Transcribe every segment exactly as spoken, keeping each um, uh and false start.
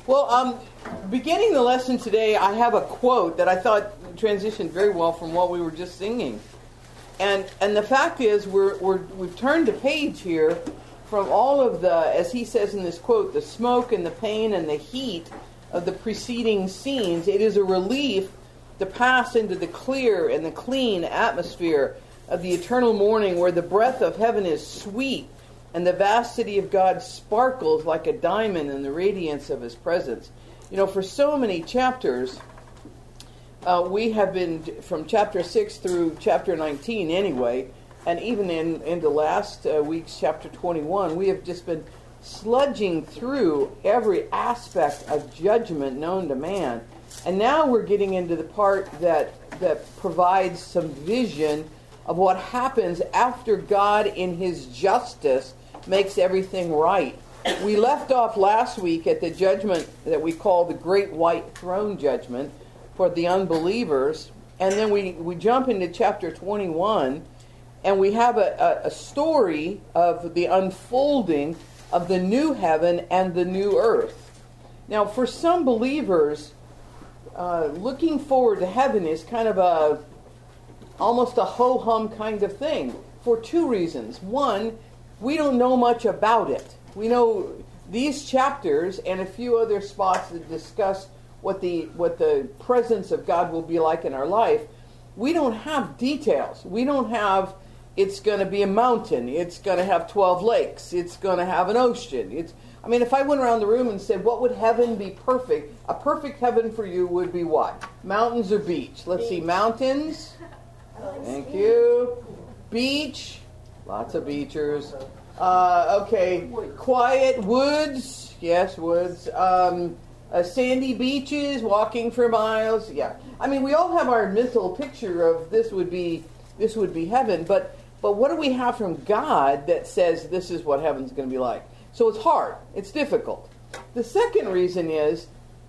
Well, um, beginning the lesson today, I have a quote that I thought transitioned very well from what we were just singing. And and the fact is, we're, we're, we've turned the page here from all of the, as he says in this quote, the smoke and the pain and the heat of the preceding scenes. It is a relief to pass into the clear and the clean atmosphere of the eternal morning, where the breath of heaven is sweet and the vast city of God sparkles like a diamond in the radiance of his presence. You know, for so many chapters, uh, we have been, from chapter six through chapter nineteen anyway, and even in, in the last uh, week's chapter twenty-one, we have just been sludging through every aspect of judgment known to man. And now we're getting into the part that that provides some vision of what happens after God in his justice makes everything right. We left off last week at the judgment that we call the Great White Throne Judgment for the unbelievers. And then we, we jump into chapter twenty-one, and we have a, a, a story of the unfolding of the new heaven and the new earth. Now, for some believers, uh, looking forward to heaven is kind of a almost a ho-hum kind of thing for two reasons. One, we don't know much about it. We know these chapters and a few other spots that discuss what the what the presence of God will be like in our life. We don't have details. We don't have, it's going to be a mountain, it's going to have twelve lakes, it's going to have an ocean. It's I mean, if I went around the room and said, what would heaven be perfect? A perfect heaven for you would be what? Mountains or beach? Let's beach. see, mountains. Thank you. Beach. Lots of beachers. Uh, okay. Quiet woods. Yes, woods. Um, uh, sandy beaches, walking for miles. Yeah. I mean, we all have our mental picture of this would be this would be heaven. But but what do we have from God that says this is what heaven's going to be like? So it's hard. It's difficult. The second reason is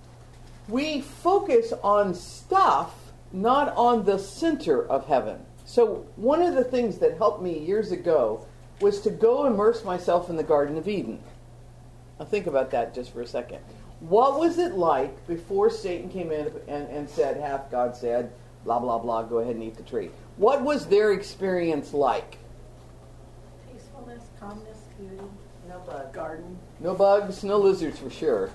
we focus on stuff, not on the center of heaven. So one of the things that helped me years ago was to go immerse myself in the Garden of Eden. Now think about that just for a second. What was it like before Satan came in and, and said, hath God said, blah, blah, blah, go ahead and eat the tree? What was their experience like? Peacefulness, calmness, beauty. No bugs. Garden. No bugs, no lizards for sure.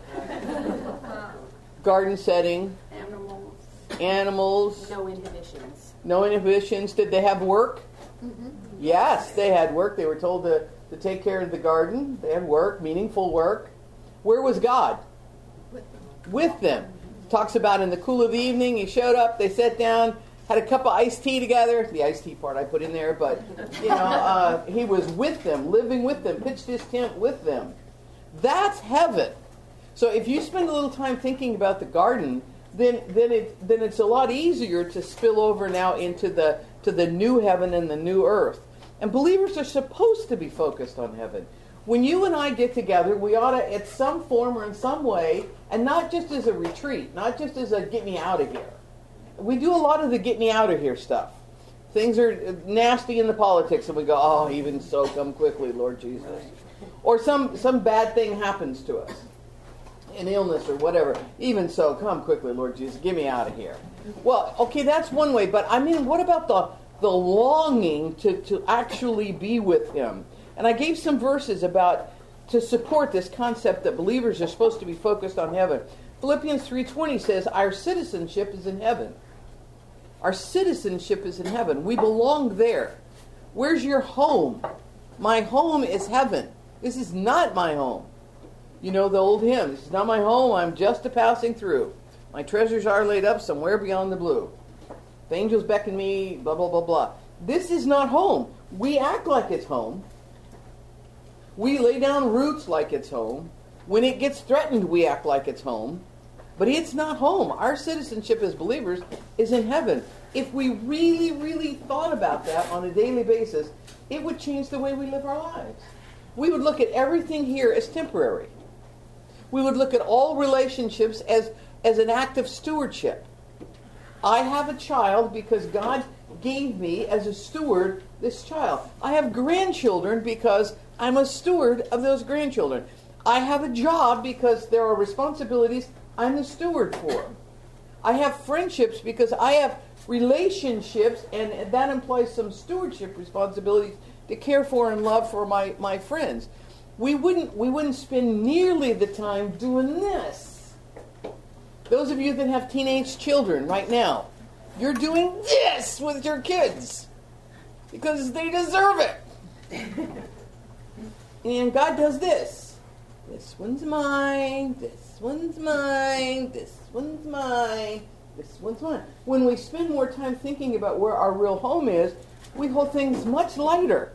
Garden setting. Animals. Animals. No inhibitions. No inhibitions. Did they have work? Mm-hmm. Yes, they had work. They were told to, to take care of the garden. They had work, meaningful work. Where was God? With them. With them. Talks about in the cool of the evening, he showed up, they sat down, had a cup of iced tea together. The iced tea part I put in there, but you know, uh, he was with them, living with them, pitched his tent with them. That's heaven. So if you spend a little time thinking about the garden, then then it then it's a lot easier to spill over now into the to the new heaven and the new earth. And believers are supposed to be focused on heaven. When you and I get together, we ought to, at some form or in some way, and not just as a retreat, not just as a get me out of here. We do a lot of the get me out of here stuff. Things are nasty in the politics, and we go, oh, even so, come quickly, Lord Jesus. Or some, some bad thing happens to us, an illness or whatever. Even so, come quickly, Lord Jesus, get me out of here. Well, okay, that's one way, but I mean, what about the, the longing to, to actually be with him? And I gave some verses about to support this concept that believers are supposed to be focused on heaven. Philippians three twenty says, our citizenship is in heaven. Our citizenship is in heaven. We belong there. Where's your home? My home is heaven. This is not my home. You know the old hymn, this is not my home, I'm just a passing through. My treasures are laid up somewhere beyond the blue. The angels beckon me, blah, blah, blah, blah. This is not home. We act like it's home. We lay down roots like it's home. When it gets threatened, we act like it's home. But it's not home. Our citizenship as believers is in heaven. If we really, really thought about that on a daily basis, it would change the way we live our lives. We would look at everything here as temporary. We would look at all relationships as, as an act of stewardship. I have a child because God gave me as a steward this child. I have grandchildren because I'm a steward of those grandchildren. I have a job because there are responsibilities I'm the steward for. I have friendships because I have relationships, and that implies some stewardship responsibilities to care for and love for my, my friends. We wouldn't we wouldn't spend nearly the time doing this. Those of you that have teenage children right now, you're doing this with your kids because they deserve it. And God does this. This one's mine, this one's mine, this one's mine, this one's mine. When we spend more time thinking about where our real home is, we hold things much lighter.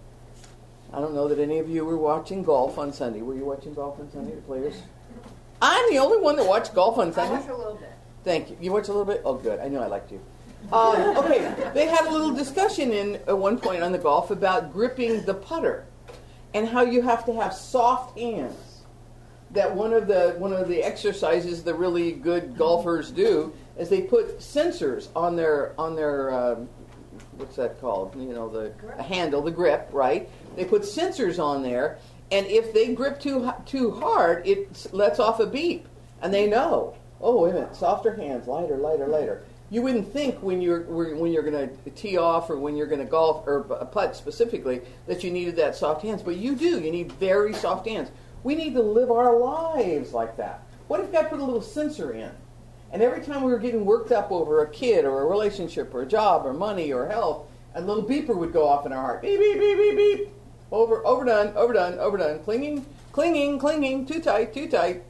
I don't know that any of you were watching golf on Sunday. Were you watching golf on Sunday, the players? I'm the only one that watched golf on Sunday. I watched a little bit. Thank you. You watched a little bit? Oh, good. I knew I liked you. Um, okay, they had a little discussion in at one point on the golf about gripping the putter and how you have to have soft hands. That one of the one of the exercises the really good golfers do is they put sensors on their on their um, what's that called? You know, the Grip. handle, the grip, right? They put sensors on there, and if they grip too too hard, it lets off a beep, and they know. Oh, wait a minute, softer hands, lighter, lighter, lighter. You wouldn't think when you're when you're going to tee off or when you're going to golf or putt specifically that you needed that soft hands, but you do. You need very soft hands. We need to live our lives like that. What if God put a little sensor in? And every time we were getting worked up over a kid or a relationship or a job or money or health, a little beeper would go off in our heart. Beep, beep, beep, beep, beep. Over, overdone, overdone, overdone. Clinging, clinging, clinging. Too tight, too tight.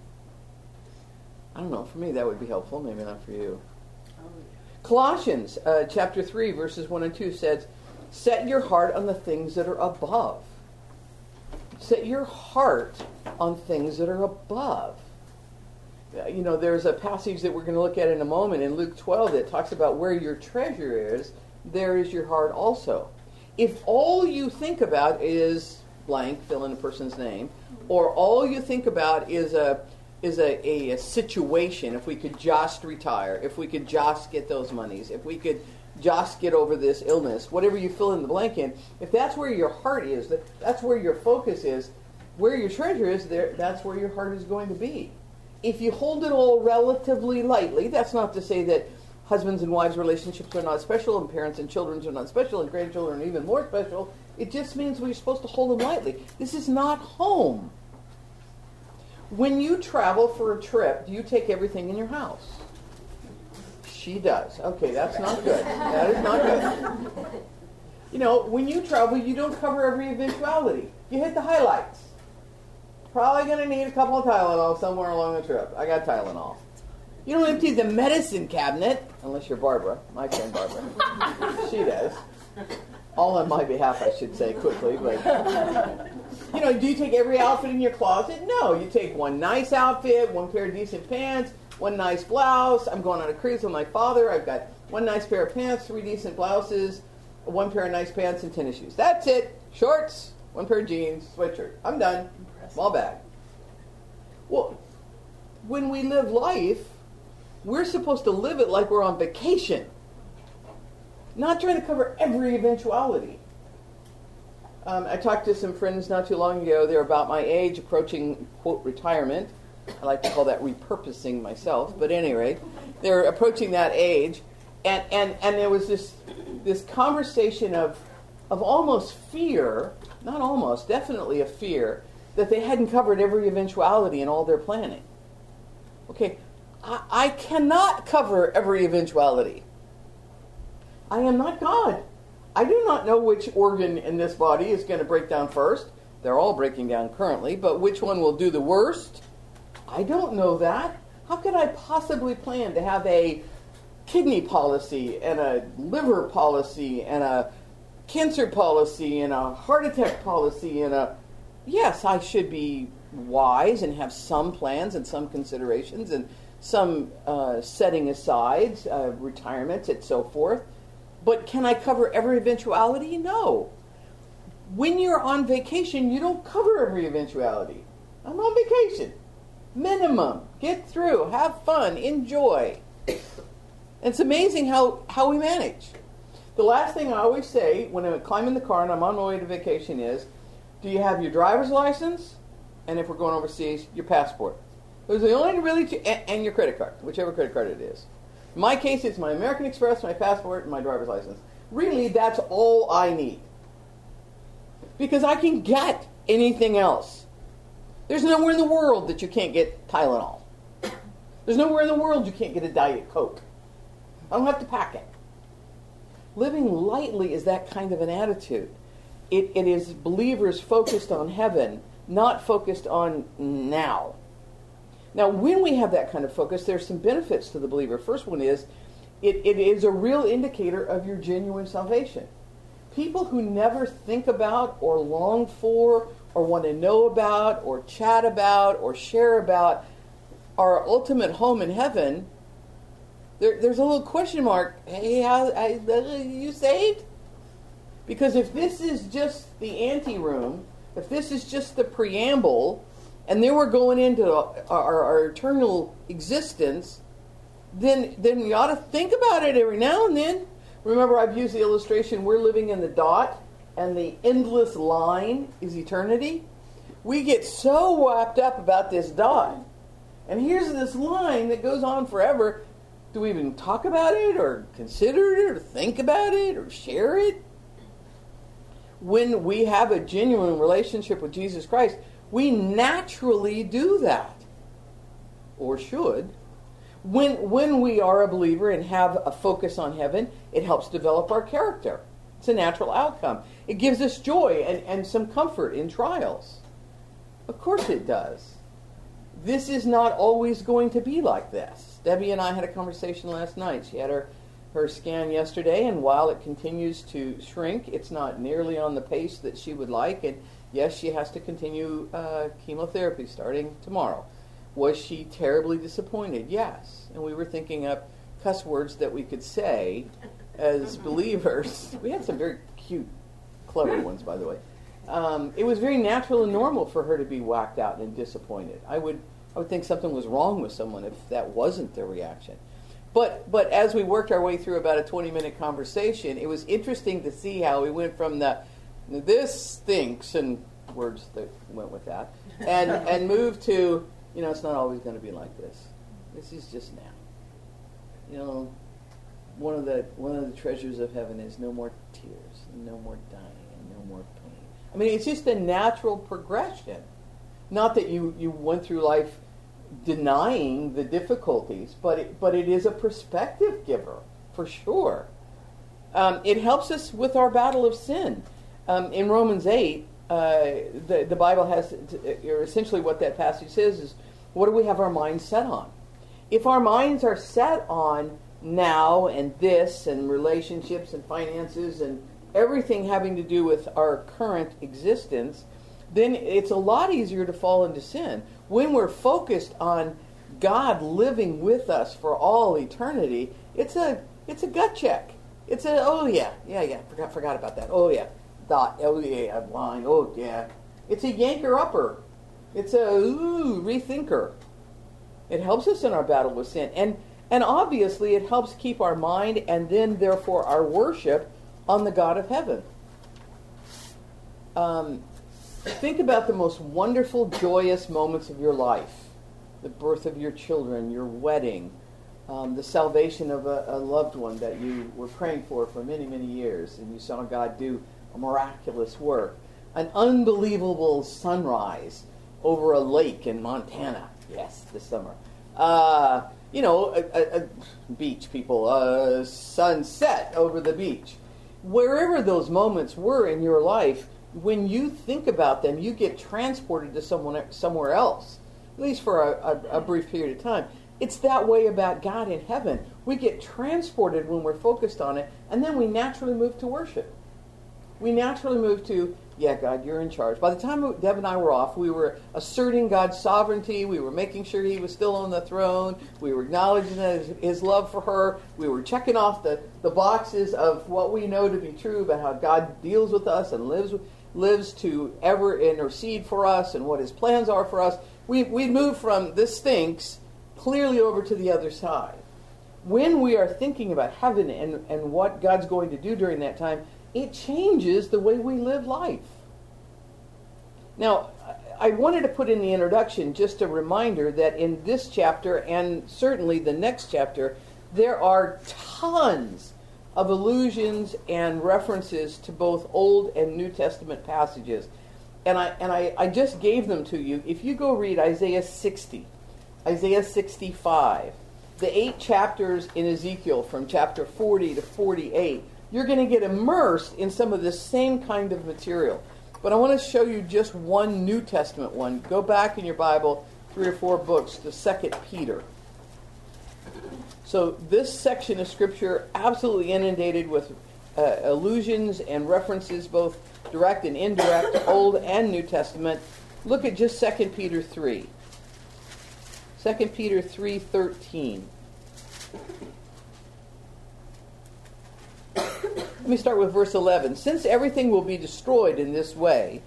I don't know. For me, that would be helpful. Maybe not for you. Colossians uh, chapter three, verses one and two says, set your heart on the things that are above. Set your heart on things that are above. You know, there's a passage that we're going to look at in a moment in Luke twelve that talks about where your treasure is, there is your heart also. If all you think about is blank, fill in a person's name, or all you think about is a is a, a, a situation, if we could just retire, if we could just get those monies, if we could just get over this illness, whatever you fill in the blank in, if that's where your heart is, that, that's where your focus is, where your treasure is, there, that's where your heart is going to be. If you hold it all relatively lightly, that's not to say that husbands and wives relationships are not special, and parents and children are not special, and grandchildren are even more special. It just means we're supposed to hold them lightly. This is not home. When you travel for a trip, do you take everything in your house? She does. Okay, that's not good. That is not good. You know, when you travel, you don't cover every eventuality. You hit the highlights. Probably going to need a couple of Tylenol somewhere along the trip. I got Tylenol. You don't empty the medicine cabinet, unless you're Barbara, my friend Barbara. She does. All on my behalf, I should say, quickly. But, you know, do you take every outfit in your closet? No. You take one nice outfit, one pair of decent pants, one nice blouse. I'm going on a cruise with my father. I've got one nice pair of pants, three decent blouses, one pair of nice pants, and tennis shoes. That's it. Shorts, one pair of jeans, sweatshirt. I'm done. Small bag. Well, when we live life, we're supposed to live it like we're on vacation. Not trying to cover every eventuality. Um, I talked to some friends not too long ago. They're about my age, approaching, quote, retirement. I like to call that repurposing myself. But at any rate, they're approaching that age. And, and, and there was this this conversation of, of almost fear, not almost, definitely a fear, that they hadn't covered every eventuality in all their planning. Okay, I, I cannot cover every eventuality. I am not God. I do not know which organ in this body is going to break down first. They're all breaking down currently, but which one will do the worst? I don't know that. How could I possibly plan to have a kidney policy and a liver policy and a cancer policy and a heart attack policy and a... Yes, I should be wise and have some plans and some considerations and some uh, setting asides, uh, retirements, and so forth. But can I cover every eventuality? No. When you're on vacation, you don't cover every eventuality. I'm on vacation. Minimum. Get through. Have fun. Enjoy. It's amazing how, how we manage. The last thing I always say when I climb in the car and I'm on my way to vacation is, do you have your driver's license? and if we're going overseas, your passport. Those are the only really two, and, and your credit card, whichever credit card it is. In my case, it's my American Express, my passport, and my driver's license. Really, that's all I need. Because I can get anything else. There's nowhere in the world that you can't get Tylenol. There's nowhere in the world you can't get a Diet Coke. I don't have to pack it. Living lightly is that kind of an attitude. It, it is believers focused on heaven, not focused on now. Now, when we have that kind of focus, there's some benefits to the believer. First one is, it, it is a real indicator of your genuine salvation. People who never think about or long for or want to know about or chat about or share about our ultimate home in heaven, there, there's a little question mark. Hey, how, I, uh, you saved? Because if this is just the anteroom, if this is just the preamble, and then we're going into our, our, our eternal existence, then then we ought to think about it every now and then. Remember, I've used the illustration, we're living in the dot, and the endless line is eternity. We get so wrapped up about this dot. And here's this line that goes on forever. Do we even talk about it, or consider it, or think about it, or share it? When we have a genuine relationship with Jesus Christ, we naturally do that. Or should. When, when we are a believer and have a focus on heaven, it helps develop our character. It's a natural outcome. It gives us joy and, and some comfort in trials. Of course it does. This is not always going to be like this. Debbie and I had a conversation last night. She had her, her scan yesterday, and while it continues to shrink, it's not nearly on the pace that she would like. And yes, she has to continue uh, chemotherapy starting tomorrow. Was she terribly disappointed? Yes. And we were thinking up cuss words that we could say as believers. We had some very cute, clever ones, by the way. Um, it was very natural and normal for her to be whacked out and disappointed. I would I would think something was wrong with someone if that wasn't their reaction. But but as we worked our way through about a twenty-minute conversation, it was interesting to see how we went from the this stinks and words that went with that, and and moved to, you know, it's not always going to be like this. This is just now. You know, one of the one of the treasures of heaven is no more tears, and no more dying, and no more pain. I mean, it's just a natural progression. Not that you, you went through life denying the difficulties, but it, but it is a perspective giver, for sure. Um, it helps us with our battle of sin. Um, in Romans eight, uh, the, the Bible has, or essentially what that passage says is, what do we have our minds set on? If our minds are set on now and this and relationships and finances and everything having to do with our current existence, then it's a lot easier to fall into sin. When we're focused on God living with us for all eternity, it's a it's a gut check. It's a, oh yeah, yeah, yeah, forgot forgot about that. Oh yeah, dot, oh yeah, I'm lying, oh yeah. It's a yanker-upper. It's a, ooh, rethinker. It helps us in our battle with sin. And, and obviously it helps keep our mind and then therefore our worship on the God of heaven. Um, think about the most wonderful, joyous moments of your life. The birth of your children, your wedding, um, the salvation of a, a loved one that you were praying for for many, many years, and you saw God do a miraculous work. An unbelievable sunrise over a lake in Montana. Yes, this summer. Uh, you know, a, a, a beach, people. A sunset over the beach. Wherever those moments were in your life, when you think about them, you get transported to someone somewhere else, at least for a, a, a brief period of time. It's that way about God in heaven. We get transported when we're focused on it, and then we naturally move to worship. We naturally move to, yeah, God, you're in charge. By the time Deb and I were off, we were asserting God's sovereignty. We were making sure he was still on the throne. We were acknowledging his, his love for her. We were checking off the, the boxes of what we know to be true about how God deals with us and lives lives to ever intercede for us and what his plans are for us. We we moved from this stinks clearly over to the other side. When we are thinking about heaven and, and what God's going to do during that time, it changes the way we live life. Now, I wanted to put in the introduction just a reminder that in this chapter, and certainly the next chapter, there are tons of allusions and references to both Old and New Testament passages. And I and I, I just gave them to you. If you go read Isaiah sixty, Isaiah sixty-five, the eight chapters in Ezekiel from chapter forty to forty-eight, you're going to get immersed in some of this same kind of material. But I want to show you just one New Testament one. Go back in your Bible, three or four books, to Second Peter. So this section of Scripture absolutely inundated with uh, allusions and references, both direct and indirect, Old and New Testament. Look at just Second Peter three. Second Peter three thirteen. Let me start with verse eleven. Since everything will be destroyed in this way,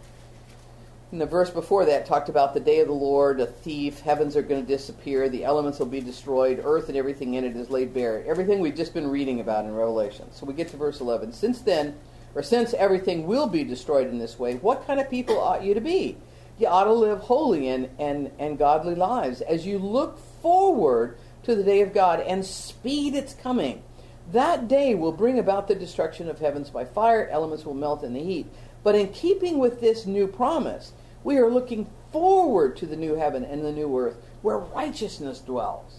and the verse before that talked about the day of the Lord, a thief, heavens are going to disappear, the elements will be destroyed, earth and everything in it is laid bare. Everything we've just been reading about in Revelation. So we get to verse eleven. Since then, or since everything will be destroyed in this way, what kind of people ought you to be? You ought to live holy and, and, and godly lives as you look forward to the day of God and speed its coming. That day will bring about the destruction of heavens by fire. Elements will melt in the heat. But in keeping with this new promise, we are looking forward to the new heaven and the new earth where righteousness dwells.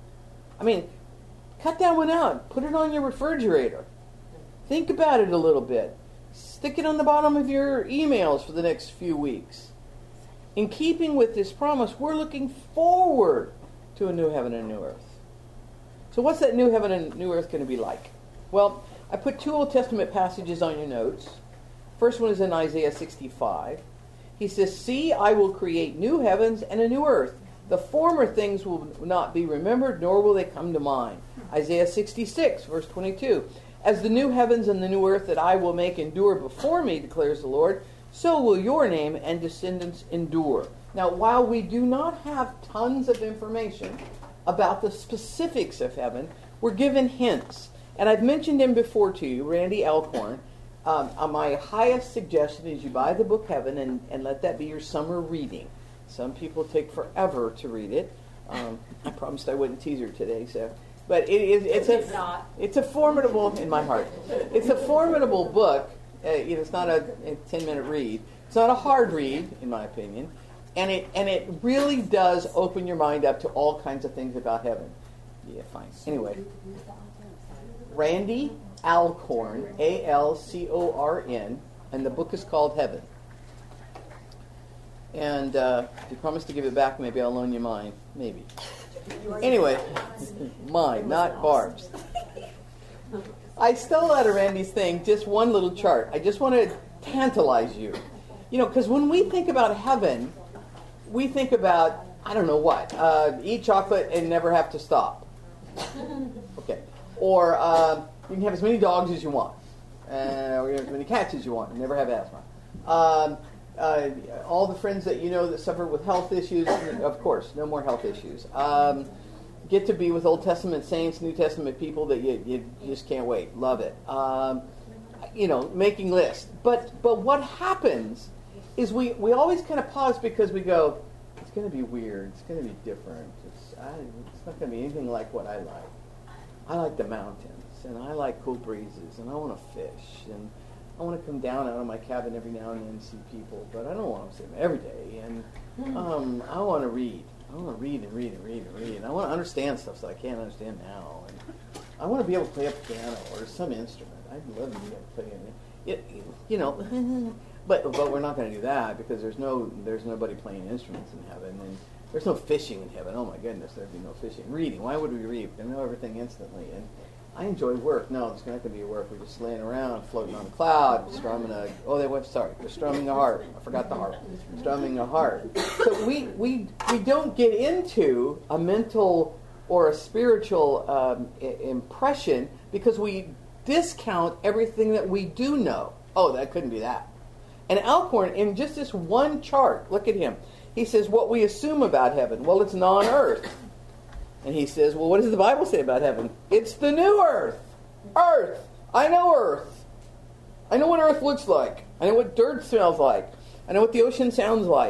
I mean, cut that one out. Put it on your refrigerator. Think about it a little bit. Stick it on the bottom of your emails for the next few weeks. In keeping with this promise, we're looking forward to a new heaven and a new earth. So what's that new heaven and new earth going to be like? Well, I put two Old Testament passages on your notes. First one is in Isaiah sixty-five. He says, "See, I will create new heavens and a new earth. The former things will not be remembered, nor will they come to mind." Isaiah sixty-six, verse twenty-two. "As the new heavens and the new earth that I will make endure before me, declares the Lord, so will your name and descendants endure." Now, while we do not have tons of information about the specifics of heaven, we're given hints. And I've mentioned him before to you, Randy Alcorn. Um, uh, my highest suggestion is you buy the book Heaven and, and let that be your summer reading. Some people take forever to read it. Um, I promised I wouldn't tease her today, so. But it is it's a not. it's a formidable in my heart. It's a formidable book. Uh, you know, it's not a, a ten minute read. It's not a hard read, in my opinion. And it and it really does open your mind up to all kinds of things about heaven. Yeah, fine. Anyway, Randy Alcorn, A L C O R N, and the book is called Heaven. And uh, if you promise to give it back, maybe I'll loan you mine. Maybe. Anyway, mine, not Barb's. I stole out of Randy's thing just one little chart. I just want to tantalize you. You know, because when we think about heaven, we think about, I don't know what, uh, eat chocolate and never have to stop. Okay. Or uh, you can have as many dogs as you want. Uh, or as many cats as you want and never have asthma. Um, uh, all the friends that you know that suffer with health issues, of course, no more health issues. Um, get to be with Old Testament saints, New Testament people that you, you just can't wait. Love it. Um, you know, making lists. But but what happens is we, we always kind of pause because we go, it's going to be weird. It's going to be different. It's, I, it's not going to be anything like what I like. I like the mountains, and I like cool breezes, and I want to fish, and I want to come down out of my cabin every now and then and see people, but I don't want to see them every day. And um, I want to read. I want to read and read and read and read. And I want to understand stuff so I can't understand now. And I want to be able to play a piano or some instrument. I'd love to be able to play it. it you know, but but we're not going to do that because there's no there's nobody playing instruments in heaven, and there's no fishing in heaven. Oh my goodness, there'd be no fishing. Reading. Why would we read? We know everything instantly. And I enjoy work. No, it's not going to be work. We're just laying around, floating on a cloud, strumming a. Oh, they went. Sorry, they're strumming a harp. I forgot the harp. Strumming a harp. So we we we don't get into a mental or a spiritual um, I- impression because we discount everything that we do know. Oh, that couldn't be that. And Alcorn, in just this one chart, look at him. He says, what we assume about heaven, well, it's non-earth. And he says, well, what does the Bible say about heaven? It's the new earth. Earth. I know earth. I know what earth looks like. I know what dirt smells like. I know what the ocean sounds like.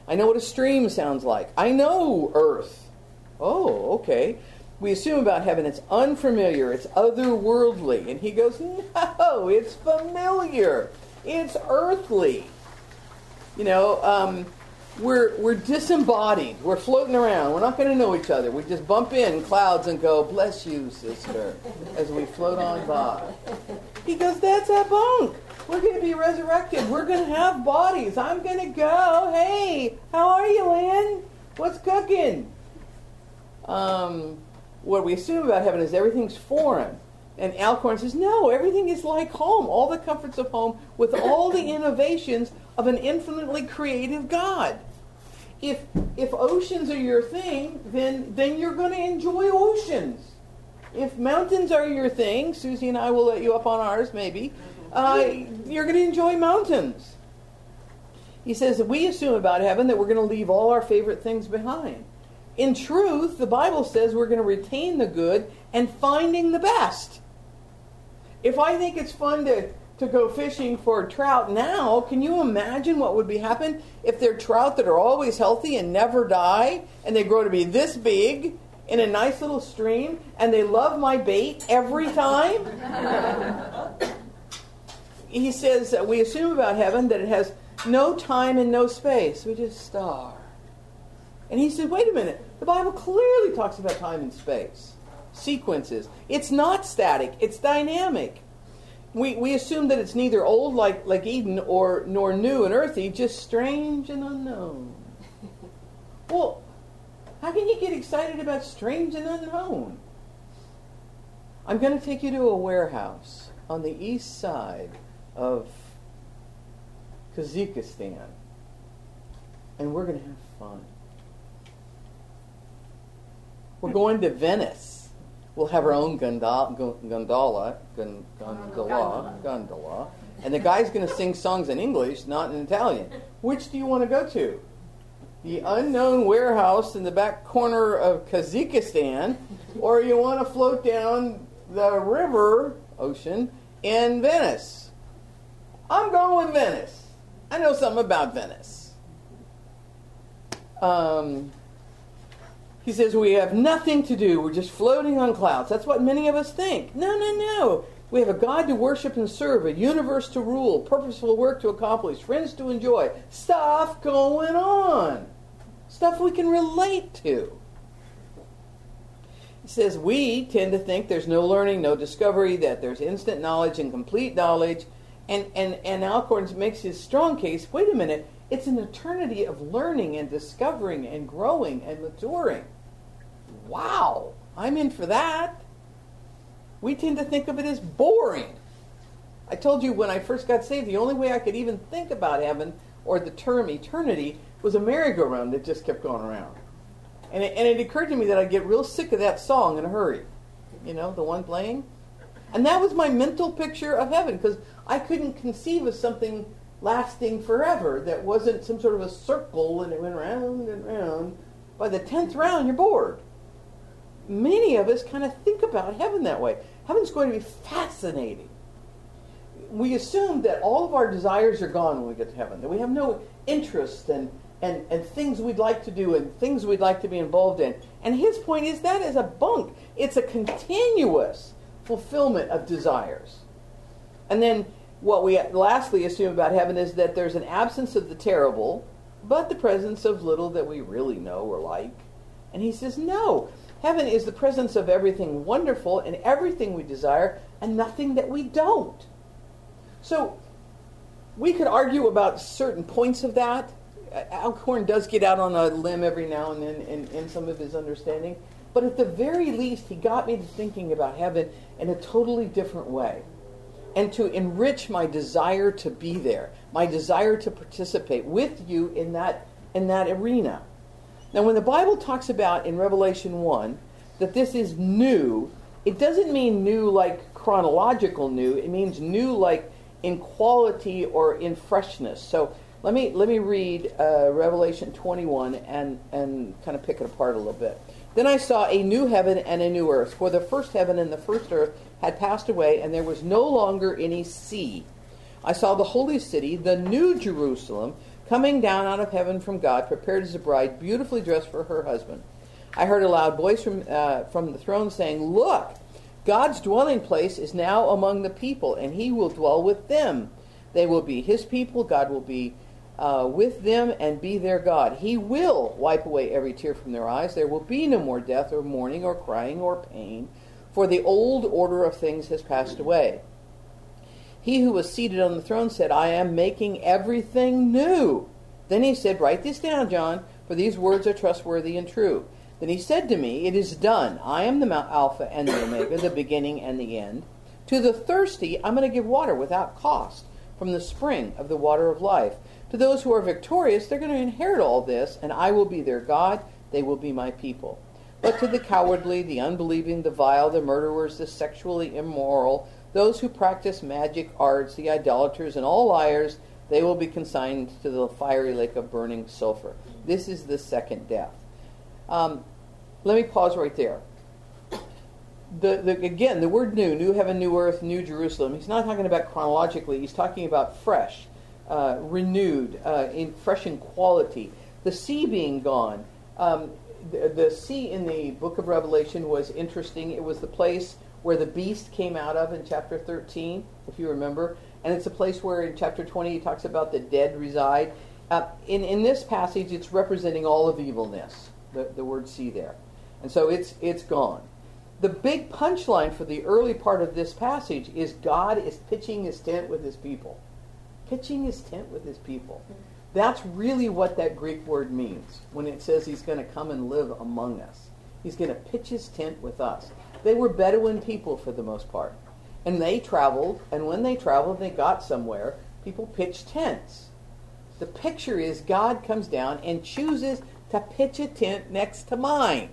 I know what a stream sounds like. I know earth. Oh, okay. We assume about heaven it's unfamiliar, it's otherworldly. And he goes, no, it's familiar. It's earthly. You know, um, we're we're disembodied. We're floating around. We're not going to know each other. We just bump in clouds and go, bless you, sister, as we float on by. He goes, that's a bunk. We're going to be resurrected. We're going to have bodies. I'm going to go. Hey, how are you, Lynn? What's cooking? Um, what we assume about heaven is everything's foreign. And Alcorn says, no, everything is like home. All the comforts of home with all the innovations of an infinitely creative God. If if oceans are your thing, then, then you're going to enjoy oceans. If mountains are your thing, Susie and I will let you up on ours maybe, uh, you're going to enjoy mountains. He says that we assume about heaven that we're going to leave all our favorite things behind. In truth, the Bible says we're going to retain the good and finding the best. If I think it's fun to, to go fishing for trout now, can you imagine what would be happen if they're trout that are always healthy and never die, and they grow to be this big in a nice little stream, and they love my bait every time? He says that we assume about heaven that it has no time and no space. We just star. And he said, wait a minute, the Bible clearly talks about time and space. Sequences. It's not static, it's dynamic. We we assume that it's neither old like, like Eden or nor new and earthy, just strange and unknown. Well, how can you get excited about strange and unknown? I'm going to take you to a warehouse on the east side of Kazakhstan, and we're going to have fun. We're going to Venice. We'll have our own gondola, gondola, gondola, gondola, and the guy's going to sing songs in English, not in Italian. Which do you want to go to? The unknown warehouse in the back corner of Kazakhstan, or you want to float down the river, ocean, in Venice? I'm going with Venice. I know something about Venice. Um... He says we have nothing to do. We're just floating on clouds. That's what many of us think. No, no, no. We have a God to worship and serve, a universe to rule, purposeful work to accomplish, friends to enjoy, stuff going on, stuff we can relate to. He says we tend to think there's no learning, no discovery, that there's instant knowledge and complete knowledge. And, and, and Alcorn makes his strong case, wait a minute, it's an eternity of learning and discovering and growing and maturing. Wow, I'm in for that. We tend to think of it as boring. I told you when I first got saved, the only way I could even think about heaven or the term eternity was a merry-go-round that just kept going around. And it, and it occurred to me that I'd get real sick of that song in a hurry. You know, the one playing. And that was my mental picture of heaven, because I couldn't conceive of something lasting forever that wasn't some sort of a circle and it went round and round. By the tenth round, you're bored. Many of us kind of think about heaven that way. Heaven's going to be fascinating. We assume that all of our desires are gone when we get to heaven, that we have no interest and, and, and things we'd like to do and things we'd like to be involved in. And his point is that is a bunk. It's a continuous fulfillment of desires. And then what we lastly assume about heaven is that there's an absence of the terrible, but the presence of little that we really know or like. And he says, no, heaven is the presence of everything wonderful and everything we desire and nothing that we don't. So we could argue about certain points of that. Alcorn does get out on a limb every now and then in, in some of his understanding. But at the very least, he got me to thinking about heaven in a totally different way. And to enrich my desire to be there, my desire to participate with you in that in that arena. Now, when the Bible talks about in Revelation one that this is new, it doesn't mean new like chronological new. It means new like in quality or in freshness. So let me let me read uh, Revelation twenty-one and and kind of pick it apart a little bit. Then I saw a new heaven and a new earth, for the first heaven and the first earth had passed away, and there was no longer any sea. I saw the holy city, the new Jerusalem, coming down out of heaven from God, prepared as a bride, beautifully dressed for her husband. I heard a loud voice from, uh, from the throne saying, "Look, God's dwelling place is now among the people, and he will dwell with them. They will be his people. God will be uh, with them and be their God. He will wipe away every tear from their eyes. There will be no more death or mourning or crying or pain, for the old order of things has passed away." He who was seated on the throne said, "I am making everything new." Then he said, "Write this down, John, for these words are trustworthy and true." Then he said to me, "It is done. I am the Alpha and the Omega, the beginning and the end. To the thirsty, I'm going to give water without cost from the spring of the water of life. To those who are victorious, they're going to inherit all this, and I will be their God. They will be my people. But to the cowardly, the unbelieving, the vile, the murderers, the sexually immoral, those who practice magic arts, the idolaters, and all liars, they will be consigned to the fiery lake of burning sulfur." This is the second death. Um, let me pause right there. The, the, again, the word new, new heaven, new earth, new Jerusalem, he's not talking about chronologically. He's talking about fresh, uh, renewed, uh, in fresh in quality. The sea being gone. Um, the, the sea in the book of Revelation was interesting. It was the place where the beast came out of in chapter thirteen, if you remember. And it's a place where in chapter twenty he talks about the dead reside. Uh, in, in this passage, it's representing all of evilness, the, the word sea there. And so it's it's gone. The big punchline for the early part of this passage is God is pitching his tent with his people. Pitching his tent with his people. That's really what that Greek word means when it says he's going to come and live among us. He's going to pitch his tent with us. They were Bedouin people for the most part. And they traveled, and when they traveled, they got somewhere, people pitched tents. The picture is God comes down and chooses to pitch a tent next to mine.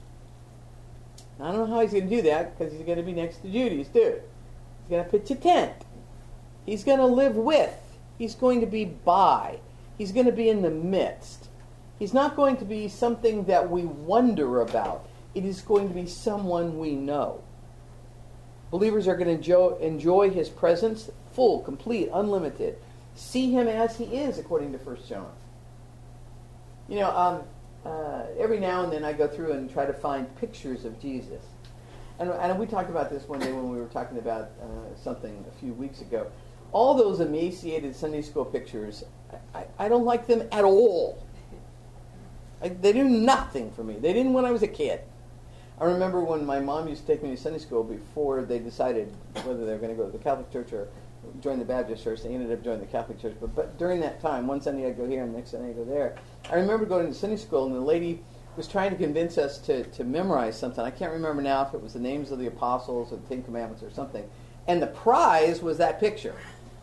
I don't know how he's going to do that, because he's going to be next to Judy's too. He's going to pitch a tent. He's going to live with. He's going to be by. He's going to be in the midst. He's not going to be something that we wonder about. It is going to be someone we know. Believers are going to enjoy, enjoy his presence, full, complete, unlimited. See him as he is, according to First John. You know, um, uh, every now and then I go through and try to find pictures of Jesus. And, and we talked about this one day when we were talking about uh, something a few weeks ago. All those emaciated Sunday school pictures, I, I don't like them at all. I, they do nothing for me. They didn't when I was a kid. I remember when my mom used to take me to Sunday school before they decided whether they were going to go to the Catholic Church or join the Baptist Church. They ended up joining the Catholic Church. But, but during that time, one Sunday I'd go here and the next Sunday I'd go there. I remember going to Sunday school and the lady was trying to convince us to, to memorize something. I can't remember now if it was the names of the apostles or the Ten Commandments or something. And the prize was that picture.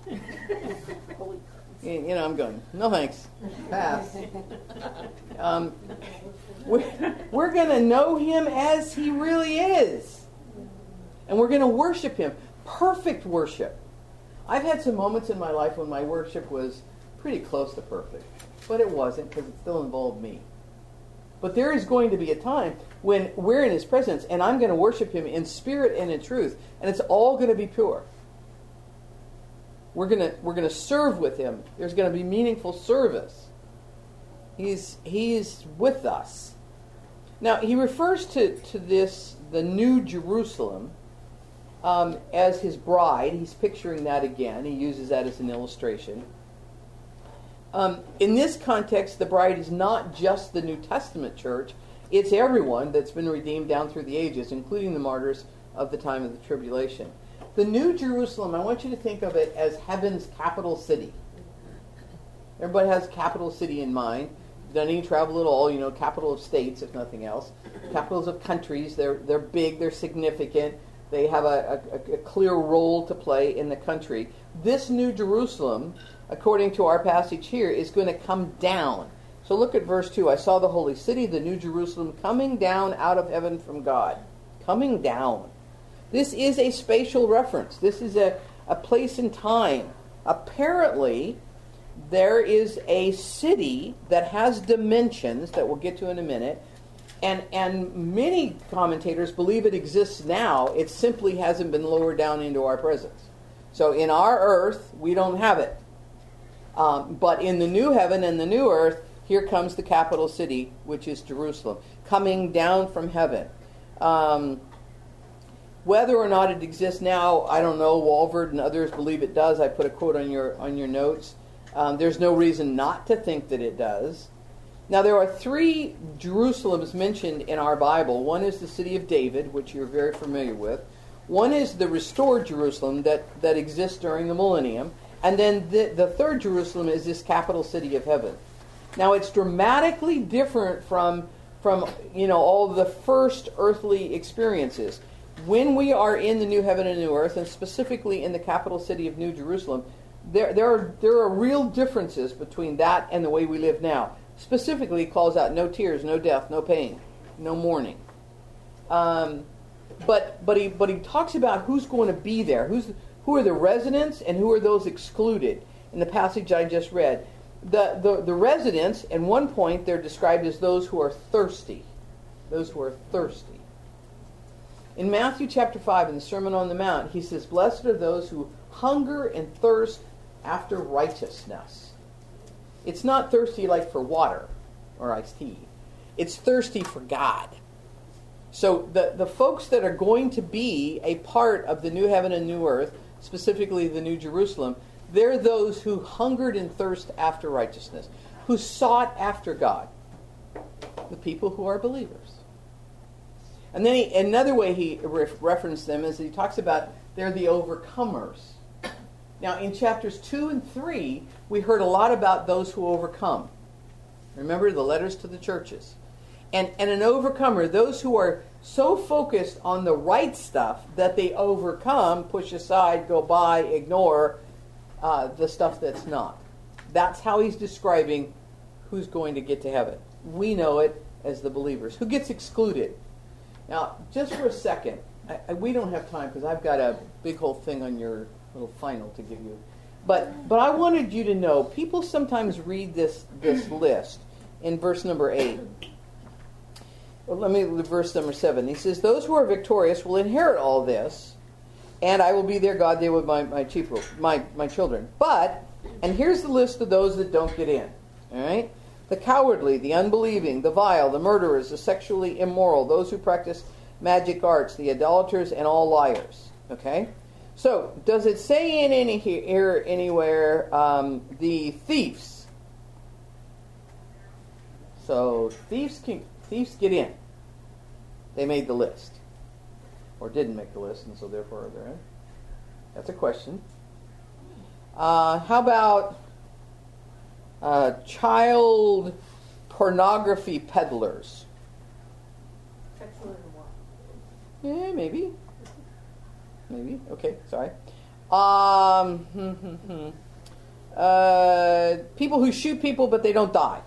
you, you know, I'm going, no thanks. Pass. Um, we're we're going to know him as he really is. And we're going to worship him. Perfect worship. I've had some moments in my life when my worship was pretty close to perfect. But it wasn't, because it still involved me. But there is going to be a time when we're in his presence and I'm going to worship him in spirit and in truth. And it's all going to be pure. We're going to we're going to serve with him. There's going to be meaningful service. He's he's with us. Now, he refers to, to this, the New Jerusalem, um, as his bride. He's picturing that again. He uses that as an illustration. Um, in this context, the bride is not just the New Testament church. It's everyone that's been redeemed down through the ages, including the martyrs of the time of the tribulation. The New Jerusalem, I want you to think of it as heaven's capital city. Everybody has capital city in mind. Done any travel at all, you know, capital of states, if nothing else. Capitals of countries, they're they're big, they're significant. They have a, a, a clear role to play in the country. This New Jerusalem, according to our passage here, is going to come down. So look at verse two. I saw the holy city, the New Jerusalem, coming down out of heaven from God. Coming down. This is a spatial reference. This is a, a place in time. Apparently, there is a city that has dimensions that we'll get to in a minute. And and many commentators believe it exists now. It simply hasn't been lowered down into our presence. So in our earth, we don't have it. Um, but in the new heaven and the new earth, here comes the capital city, which is Jerusalem, coming down from heaven. Um, whether or not it exists now, I don't know. Walvoord and others believe it does. I put a quote on your on your notes. Um, there's no reason not to think that it does. Now, there are three Jerusalems mentioned in our Bible. One is the city of David, which you're very familiar with. One is the restored Jerusalem that, that exists during the millennium. And then the, the third Jerusalem is this capital city of heaven. Now, it's dramatically different from, from you know, all the first earthly experiences. When we are in the new heaven and new earth, and specifically in the capital city of New Jerusalem, there, there, are, there are real differences between that and the way we live now. Specifically, it calls out no tears, no death, no pain, no mourning. Um, but but he but he talks about who's going to be there, who's who are the residents and who are those excluded in the passage I just read. The the, the residents, at one point, they're described as those who are thirsty, those who are thirsty. In Matthew chapter five, in the Sermon on the Mount, he says, "Blessed are those who hunger and thirst after righteousness." It's not thirsty like for water or iced tea. It's thirsty for God. So the, the folks that are going to be a part of the new heaven and new earth, specifically the new Jerusalem, they're those who hungered and thirst after righteousness, who sought after God, the people who are believers. And then he, another way he re- referenced them is he talks about they're the overcomers. Now, in chapters two and three, we heard a lot about those who overcome. Remember the letters to the churches. And, and an overcomer, those who are so focused on the right stuff that they overcome, push aside, go by, ignore uh, the stuff that's not. That's how he's describing who's going to get to heaven. We know it as the believers. Who gets excluded? Now, just for a second, I, I, we don't have time because I've got a big whole thing on your little final to give you. But but I wanted you to know, people sometimes read this, this list in verse number eight. Well, let me, verse number seven. He says, "Those who are victorious will inherit all this, and I will be their God, they will be my, my, chief, my, my children. But," and here's the list of those that don't get in. All right? "The cowardly, the unbelieving, the vile, the murderers, the sexually immoral, those who practice magic arts, the idolaters, and all liars." Okay? So, does it say in any here anywhere um, the thieves? So, thieves can, thieves get in. They made the list. Or didn't make the list, and so therefore they're in. That's a question. Uh, how about uh, child pornography peddlers? Sexual immoral. Yeah, maybe. Maybe. Okay, sorry. Um, hmm, hmm, hmm. Uh, people who shoot people but they don't die.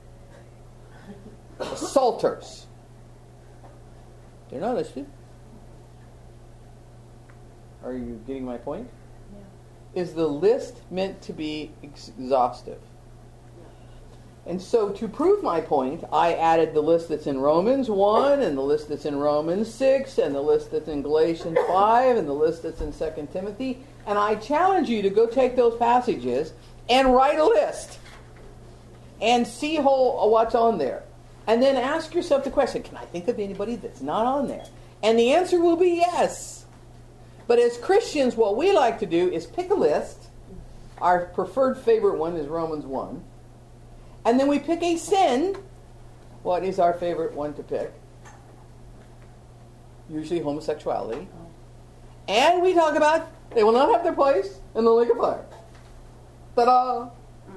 Assaulters. They're not listed. Are you getting my point? Yeah. Is the list meant to be exhaustive? And so to prove my point, I added the list that's in Romans one, and the list that's in Romans six, and the list that's in Galatians five, and the list that's in Second Timothy. And I challenge you to go take those passages and write a list and see whole, what's on there. And then ask yourself the question, can I think of anybody that's not on there? And the answer will be yes. But as Christians, what we like to do is pick a list. Our preferred favorite one is Romans one. And then we pick a sin. What is our favorite one to pick? Usually homosexuality. And we talk about they will not have their place in the lake of fire. Ta-da!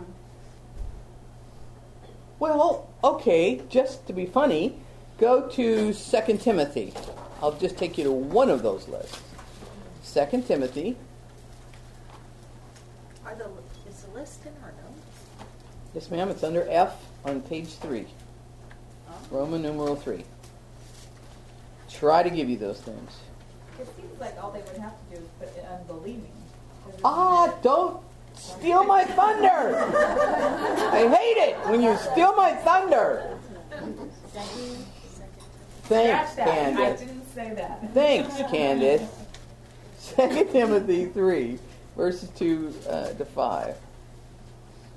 Well, okay, just to be funny, go to Second Timothy. I'll just take you to one of those lists. Second Timothy. Are the, is the list in our notes? Yes, ma'am. It's under F on page three. Oh. Roman numeral three. Try to give you those things. It seems like all they would have to do is put unbelieving. Ah, don't steal my thunder! I hate it when you steal my thunder. Thanks, Scratch that. I Candace. didn't say that. Thanks, Candace. Second Timothy three, verses two uh, to five.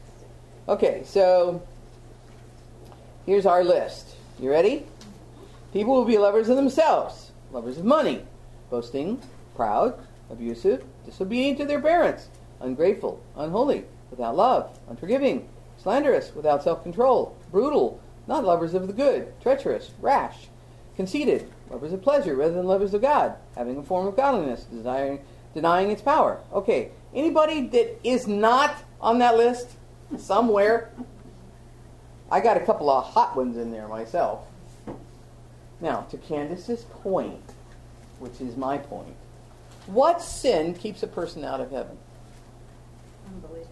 Okay, so here's our list. You ready? People will be lovers of themselves, lovers of money, boasting, proud, abusive, disobedient to their parents, ungrateful, unholy, without love, unforgiving, slanderous, without self-control, brutal, not lovers of the good, treacherous, rash, conceited, lovers of pleasure rather than lovers of God, having a form of godliness, desiring, denying its power. Okay, anybody that is not on that list somewhere? I got a couple of hot ones in there myself. Now, to Candace's point, which is my point, what sin keeps a person out of heaven? Unbelief.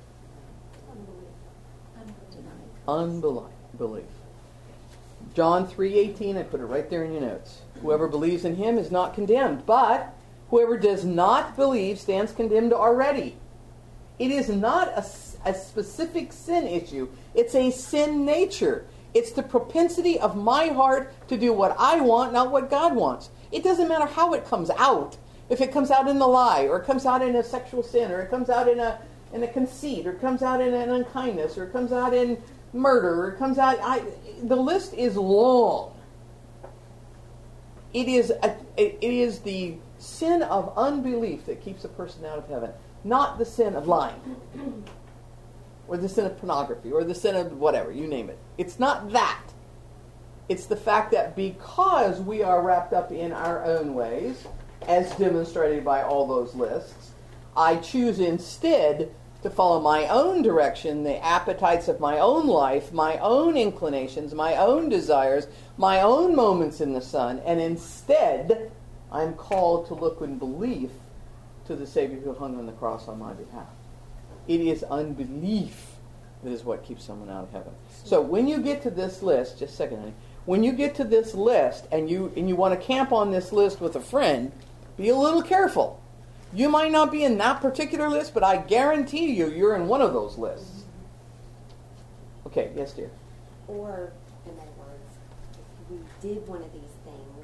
Unbelief. Unbelief. John three eighteen, I put it right there in your notes. Whoever believes in him is not condemned, but whoever does not believe stands condemned already. It is not a, a specific sin issue. It's a sin nature. It's the propensity of my heart to do what I want, not what God wants. It doesn't matter how it comes out. If it comes out in the lie, or it comes out in a sexual sin, or it comes out in a in a conceit, or it comes out in an unkindness, or it comes out in murder, or it comes out... I, the list is long. It is, a, it is the sin of unbelief that keeps a person out of heaven, not the sin of lying, or the sin of pornography, or the sin of whatever, you name it. It's not that. It's the fact that because we are wrapped up in our own ways, as demonstrated by all those lists, I choose instead to follow my own direction, the appetites of my own life, my own inclinations, my own desires, my own moments in the sun, and instead I'm called to look in belief to the Savior who hung on the cross on my behalf. It is unbelief that is what keeps someone out of heaven. So when you get to this list, just a second, honey, when you get to this list and you and you want to camp on this list with a friend, be a little careful. You might not be in that particular list, but I guarantee you you're in one of those lists. Okay, yes, dear. Or, in other words, if we did one of these things,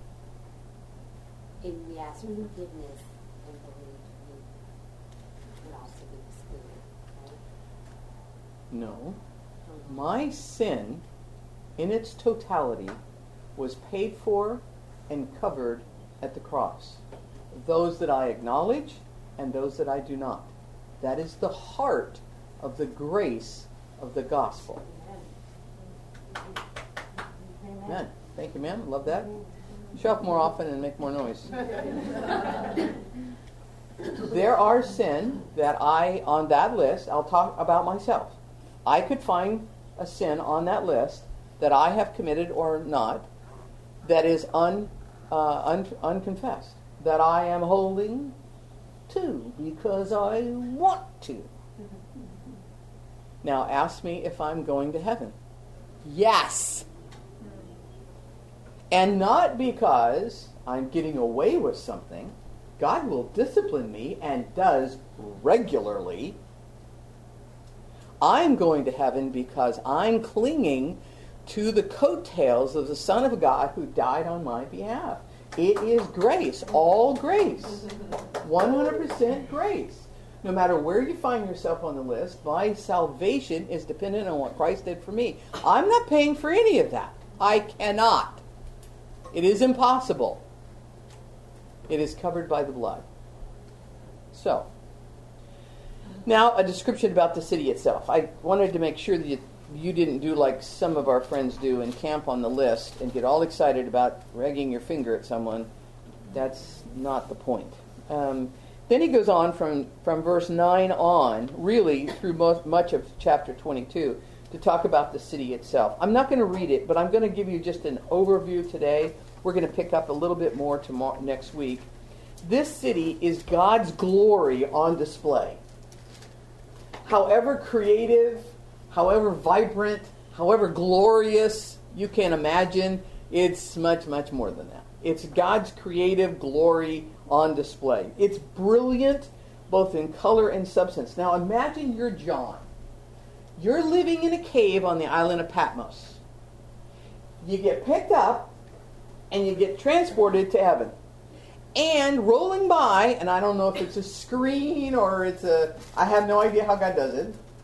and we asked for forgiveness and believed, we would also be excluded, right? No. My sin, in its totality, was paid for and covered at the cross. Those that I acknowledge and those that I do not. That is the heart of the grace of the gospel. Amen. Amen. Thank you, ma'am. Love that. Show up more often and make more noise. There are sin that I, on that list, I'll talk about myself. I could find a sin on that list that I have committed or not that is un, uh, un, unconfessed, that I am holding to because I want to. Now ask me if I'm going to heaven. Yes. And not because I'm getting away with something. God will discipline me and does regularly. I'm going to heaven because I'm clinging to the coattails of the Son of God who died on my behalf. It is grace, all grace, one hundred percent grace. No matter where you find yourself on the list, my salvation is dependent on what Christ did for me. I'm not paying for any of that. I cannot. It is impossible. It is covered by the blood. So, now a description about the city itself. I wanted to make sure that you, you didn't do like some of our friends do and camp on the list and get all excited about wagging your finger at someone. That's not the point. Um, then he goes on from, from verse nine on, really through most, much of chapter twenty-two, to talk about the city itself. I'm not going to read it, but I'm going to give you just an overview today. We're going to pick up a little bit more tomorrow, next week. This city is God's glory on display. However creative, however vibrant, however glorious you can imagine, it's much, much more than that. It's God's creative glory on display. It's brilliant, both in color and substance. Now imagine you're John. You're living in a cave on the island of Patmos. You get picked up and you get transported to heaven. And rolling by, and I don't know if it's a screen or it's a, I have no idea how God does it,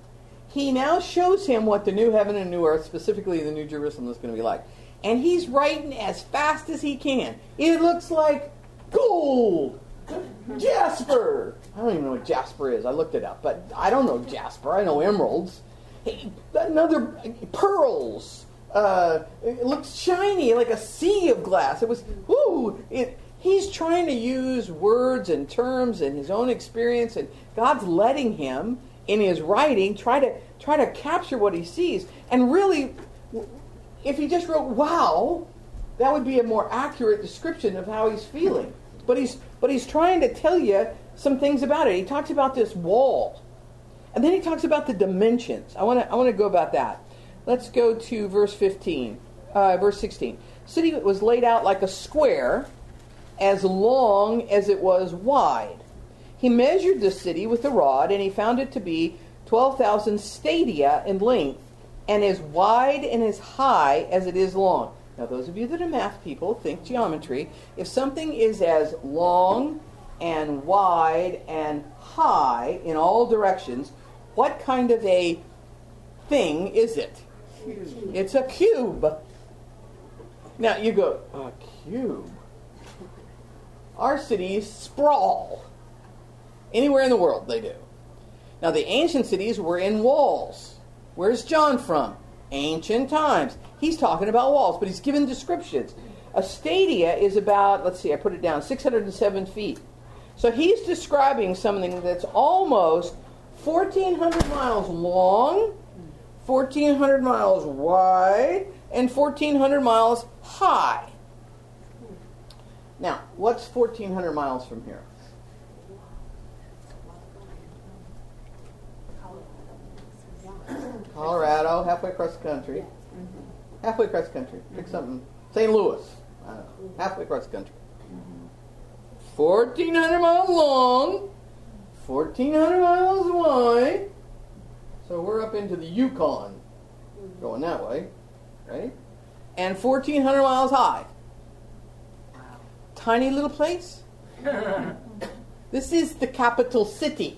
he now shows him what the new heaven and new earth, specifically the new Jerusalem, is going to be like. And he's writing as fast as he can. It looks like gold, jasper. I don't even know what jasper is. I looked it up, but I don't know jasper. I know emeralds. Hey, another pearls. Uh, it looks shiny, like a sea of glass. It was, whoo! It, he's trying to use words and terms and his own experience, and God's letting him, in his writing, try to try to capture what he sees. And really, if he just wrote "wow," that would be a more accurate description of how he's feeling. But he's but he's trying to tell you some things about it. He talks about this wall, and then he talks about the dimensions. I want to I want to go about that. Let's go to verse fifteen, uh, verse sixteen. City was laid out like a square, as long as it was wide. He measured the city with a rod, and he found it to be twelve thousand stadia in length, and as wide and as high as it is long. Now, those of you that are math people, think geometry. If something is as long and wide and high in all directions, what kind of a thing is it? Cube. It's a cube. Now, you go, a cube? Our cities sprawl. Anywhere in the world, they do. Now, the ancient cities were in walls. Where's John from? Ancient times. He's talking about walls, but he's given descriptions. A stadia is about, let's see, I put it down, six hundred seven feet. So he's describing something that's almost fourteen hundred miles long, fourteen hundred miles wide, and fourteen hundred miles high. Now, what's fourteen hundred miles from here? Colorado, halfway across the country. Halfway across the country. Pick something. Saint Louis. I don't know. Halfway across the country. fourteen hundred miles long, fourteen hundred miles wide. So we're up into the Yukon, going that way, right? And fourteen hundred miles high. Tiny little place. This is the capital city.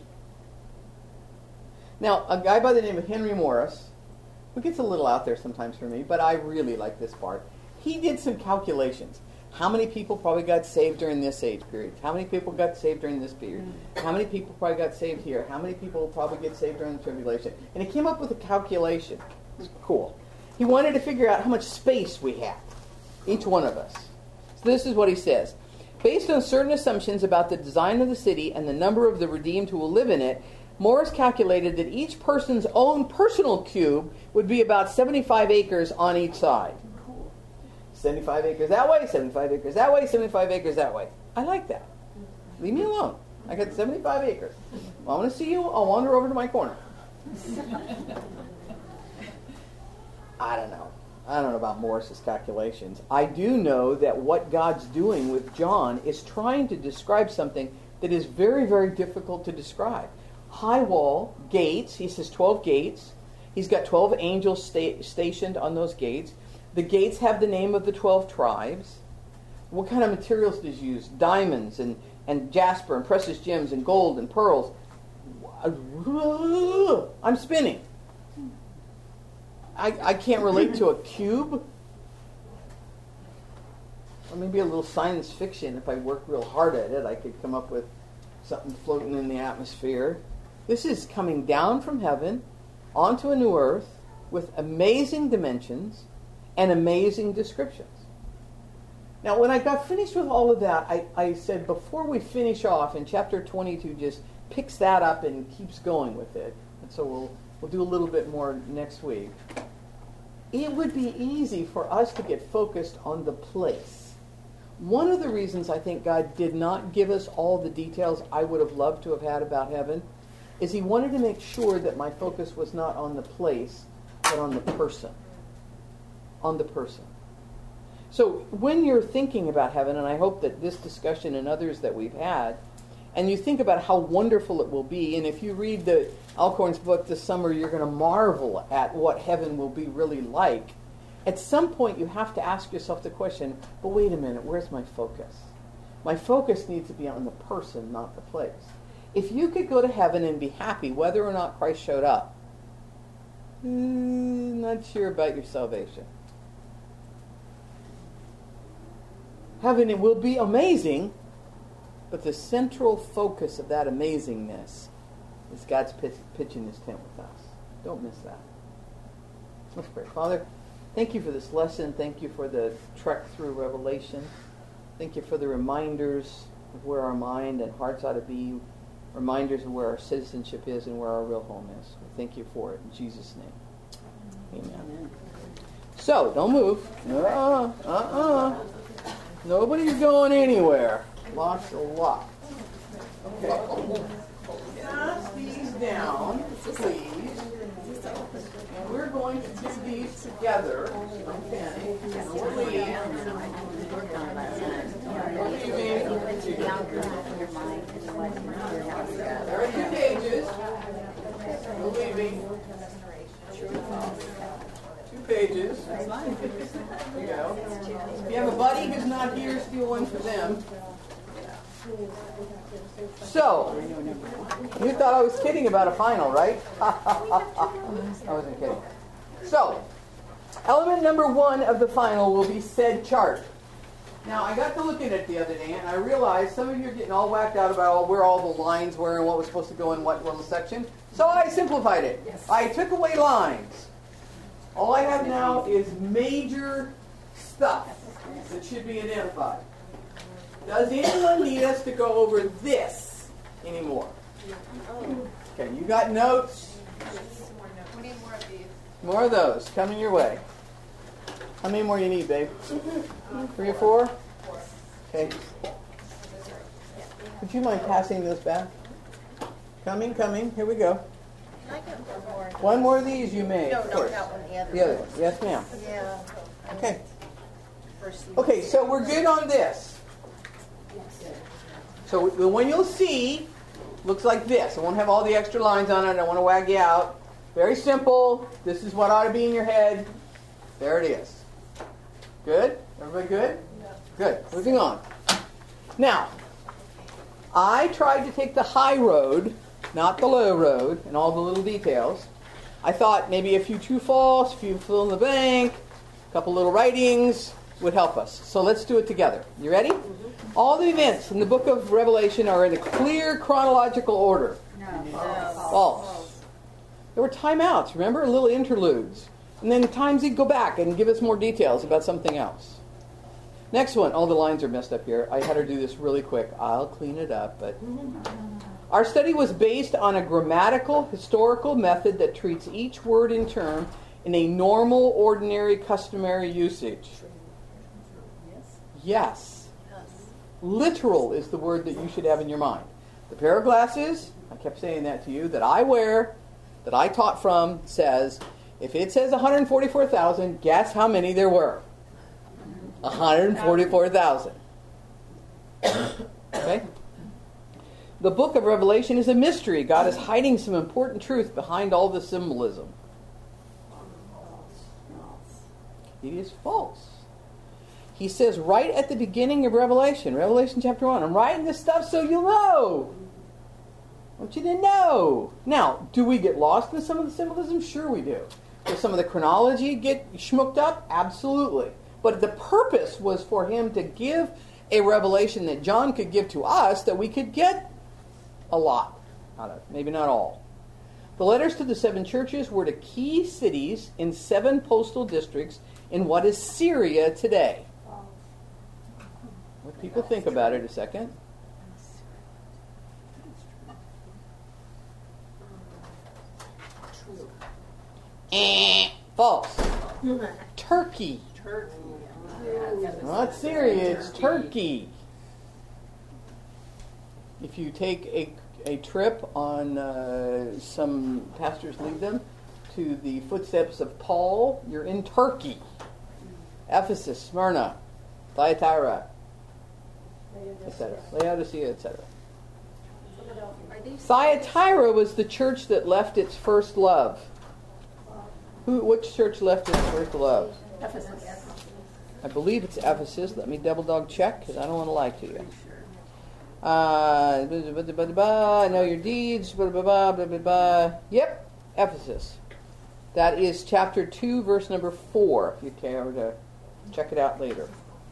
Now, a guy by the name of Henry Morris, who gets a little out there sometimes for me, but I really like this part. He did some calculations. How many people probably got saved during this age period? How many people got saved during this period? How many people probably got saved here? How many people will probably get saved during the tribulation? And he came up with a calculation. It's cool. He wanted to figure out how much space we have, each one of us. So this is what he says. Based on certain assumptions about the design of the city and the number of the redeemed who will live in it, Morris calculated that each person's own personal cube would be about seventy-five acres on each side. seventy-five acres that way, seventy-five acres that way, seventy-five acres that way. I like that. Leave me alone. I got seventy-five acres. I want to see you. I'll wander over to my corner. I don't know. I don't know about Morris's calculations. I do know that what God's doing with John is trying to describe something that is very, very difficult to describe. High wall, gates. He says twelve gates. He's got twelve angels sta- stationed on those gates. The gates have the name of the twelve tribes. What kind of materials does he use? Diamonds and, and jasper and precious gems and gold and pearls. I'm spinning. I, I can't relate to a cube. Or maybe a little science fiction. If I work real hard at it, I could come up with something floating in the atmosphere. This is coming down from heaven onto a new earth with amazing dimensions and amazing descriptions. Now, when I got finished with all of that, I, I said before we finish off, and chapter twenty-two just picks that up and keeps going with it. And so we'll we'll do a little bit more next week. It would be easy for us to get focused on the place. One of the reasons I think God did not give us all the details I would have loved to have had about heaven is he wanted to make sure that my focus was not on the place, but on the person. On the person. So when you're thinking about heaven, and I hope that this discussion and others that we've had, and you think about how wonderful it will be, and if you read the Alcorn's book this summer, you're going to marvel at what heaven will be really like. At some point, you have to ask yourself the question, but wait a minute, where's my focus? My focus needs to be on the person, not the place. If you could go to heaven and be happy whether or not Christ showed up, Mm, not sure about your salvation. Heaven, it will be amazing, but the central focus of that amazingness is God's pitch, pitching his tent with us. Don't miss that. Let's pray. Father, thank you for this lesson. Thank you for the trek through Revelation. Thank you for the reminders of where our mind and hearts ought to be, reminders of where our citizenship is and where our real home is. We thank you for it in Jesus' name. Amen. Amen. So, don't move. Uh-uh. Uh-uh. Nobody's going anywhere. Lots of luck. Okay. Pass these down, please. And we're going to do these together. Okay. We're leaving. There are two pages. We're leaving. Two pages. There you go. If you have a buddy who's not here, steal one for them. So, you thought I was kidding about a final, right? I wasn't kidding. So, element number one of the final will be said chart. Now, I got to looking at it the other day, and I realized some of you are getting all whacked out about all, where all the lines were and what was supposed to go in what little section. So I simplified it. Yes. I took away lines. All I have now is major stuff that should be identified. Does anyone need us to go over this anymore? Okay, you got notes? We need more of these. More of those coming your way. How many more you need, babe? Three or four? Okay. Would you mind passing this back? Coming, coming. Here we go. Can I get one more? One more of these you may. No, of no, course. that one, the other The other one. one. Yes, ma'am. Yeah. Okay. First you- Okay, so we're good on this. So the one you'll see looks like this. I won't have all the extra lines on it. I don't want to wag you out. Very simple. This is what ought to be in your head. There it is. Good? Everybody good? Good. Moving on. Now, I tried to take the high road, not the low road, and all the little details. I thought maybe a few true false, a few fill in the blank, a couple little writings would help us. So let's do it together. You ready? Mm-hmm. All the events in the book of Revelation are in a clear chronological order. No. False. There were timeouts, remember? Little interludes. And then times he'd go back and give us more details about something else. Next one. All the lines are messed up here. I had her do this really quick. I'll clean it up. But our study was based on a grammatical, historical method that treats each word in turn in a normal, ordinary, customary usage. Yes. Literal is the word that you should have in your mind. The pair of glasses, I kept saying that to you, that I wear, that I taught from, says, if it says one hundred forty-four thousand, guess how many there were? one hundred forty-four thousand. Okay? The book of Revelation is a mystery. God is hiding some important truth behind all the symbolism. It is false. He says right at the beginning of Revelation, Revelation chapter one, I'm writing this stuff so you'll know. I want you to know. Now, do we get lost in some of the symbolism? Sure we do. Does some of the chronology get schmooked up? Absolutely. But the purpose was for him to give a revelation that John could give to us that we could get a lot out of. Maybe not all. The letters to the seven churches were to key cities in seven postal districts in what is Syria today. Let people think about it a second. Eh, false. Turkey. Turkey. Not Syria, it's Turkey. If you take a, a trip on, uh, some pastors lead them, to the footsteps of Paul, you're in Turkey. Ephesus, Smyrna, Thyatira, et cetera. Laodicea, et cetera. Thyatira was the church that left its first love. Who? Which church left its first love? Ephesus. I believe it's Ephesus. Let me double dog check because I don't want to lie to you. Uh, blah, blah, blah, blah, I know your deeds. Blah, blah, blah, blah, blah, blah. Yep, Ephesus. That is chapter two, verse number four, if you care to check it out later.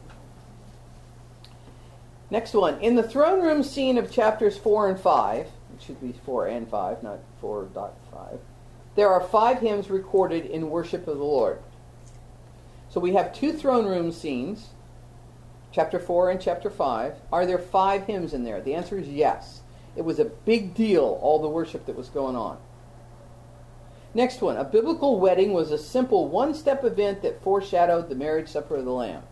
Next one. In the throne room scene of chapters four and five, it should be four and five, not four point five, there are five hymns recorded in worship of the Lord. So we have two throne room scenes, chapter four and chapter five. Are there five hymns in there? The answer is yes. It was a big deal, all the worship that was going on. Next one. A biblical wedding was a simple one-step event that foreshadowed the marriage supper of the Lamb.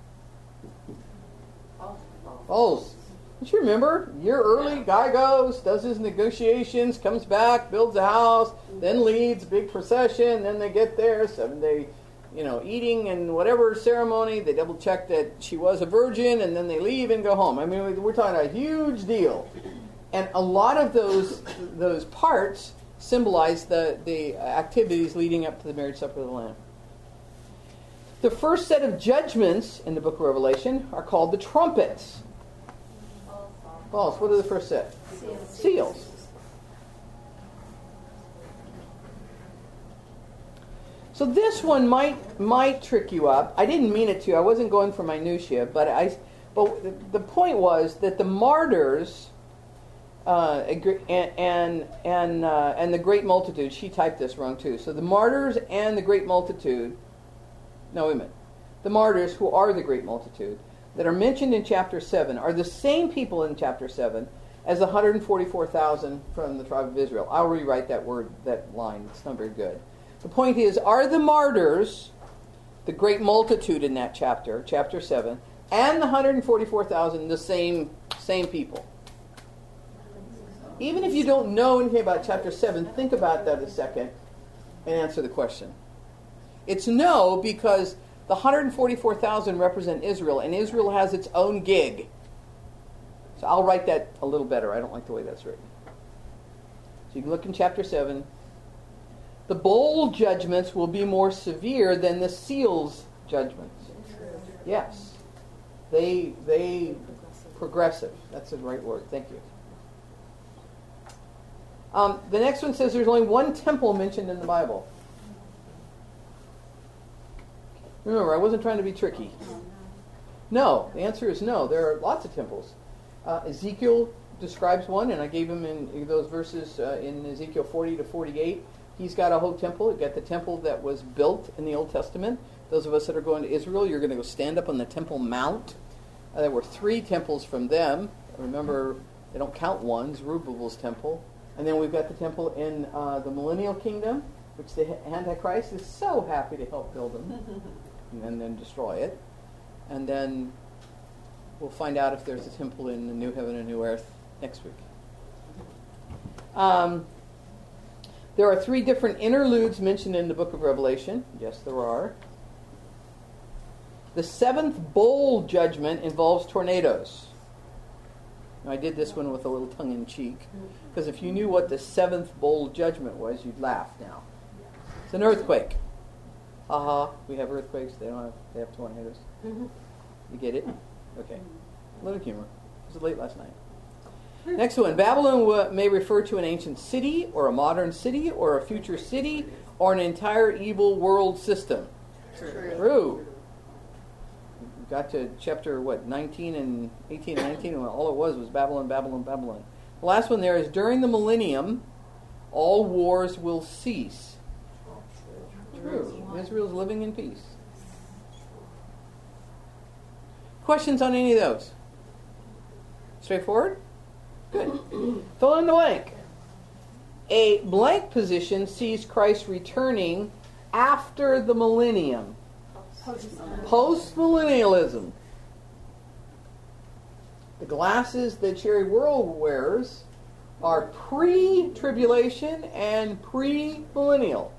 Oh, don't you remember? A year early, guy goes, does his negotiations, comes back, builds a house, then leads, big procession, then they get there, seven-day, you know, eating and whatever ceremony. They double check that she was a virgin, and then they leave and go home. I mean, we're talking a huge deal. And a lot of those those parts symbolize the, the activities leading up to the marriage supper of the Lamb. The first set of judgments in the book of Revelation are called the trumpets. False. What are the first set? Seals. Seals. So this one might might trick you up. I didn't mean it to. I wasn't going for minutiae, but I. But the point was that the martyrs uh, and and and, uh, and the great multitude. She typed this wrong too. So the martyrs and the great multitude. No, wait a minute. The martyrs, who are the great multitude, that are mentioned in chapter seven, are the same people in chapter seven as the one hundred forty-four thousand from the tribe of Israel. I'll rewrite that word, that line. It's not very good. The point is, are the martyrs, the great multitude in that chapter, chapter seven, and the one hundred forty-four thousand the same same people? Even if you don't know anything about chapter seven, think about that a second and answer the question. It's no, because the one hundred forty-four thousand represent Israel, and Israel has its own gig. So I'll write that a little better. I don't like the way that's written. So you can look in chapter seven. The bowl judgments will be more severe than the seals judgments. Yes. They, they, progressive. That's the right word. Thank you. Um, the next one says there's only one temple mentioned in the Bible. Remember, I wasn't trying to be tricky. No, the answer is no. There are lots of temples. Uh, Ezekiel describes one, and I gave him in those verses uh, in Ezekiel forty to forty-eight. He's got a whole temple. You've got the temple that was built in the Old Testament. Those of us that are going to Israel, you're going to go stand up on the Temple Mount. Uh, there were three temples from them. Remember, they don't count one, Zerubbabel's temple. And then we've got the temple in uh, the Millennial Kingdom, which the Antichrist is so happy to help build them and then destroy it. And then we'll find out if there's a temple in the New Heaven and New Earth next week. Um, there are three different interludes mentioned in the book of Revelation. Yes, there are. The seventh bowl judgment involves tornadoes. Now, I did this one with a little tongue-in-cheek, because if you knew what the seventh bowl judgment was, you'd laugh now. It's an earthquake. Haha, uh-huh. We have earthquakes. They don't have. They have tornadoes. Mm-hmm. You get it? Okay. A little humor. It was late last night. Next one. Babylon w- may refer to an ancient city, or a modern city, or a future city, or an entire evil world system. True. True. We got to chapter, what, nineteen and eighteen and nineteen, and all it was was Babylon, Babylon, Babylon. The last one there is, during the millennium, all wars will cease. True. Israel's living in peace. Questions on any of those? Straightforward? Good. Fill in the blank. A blank position sees Christ returning after the millennium. Post-millennialism. The glasses that Sherry World wears are pre-tribulation and pre-millennial.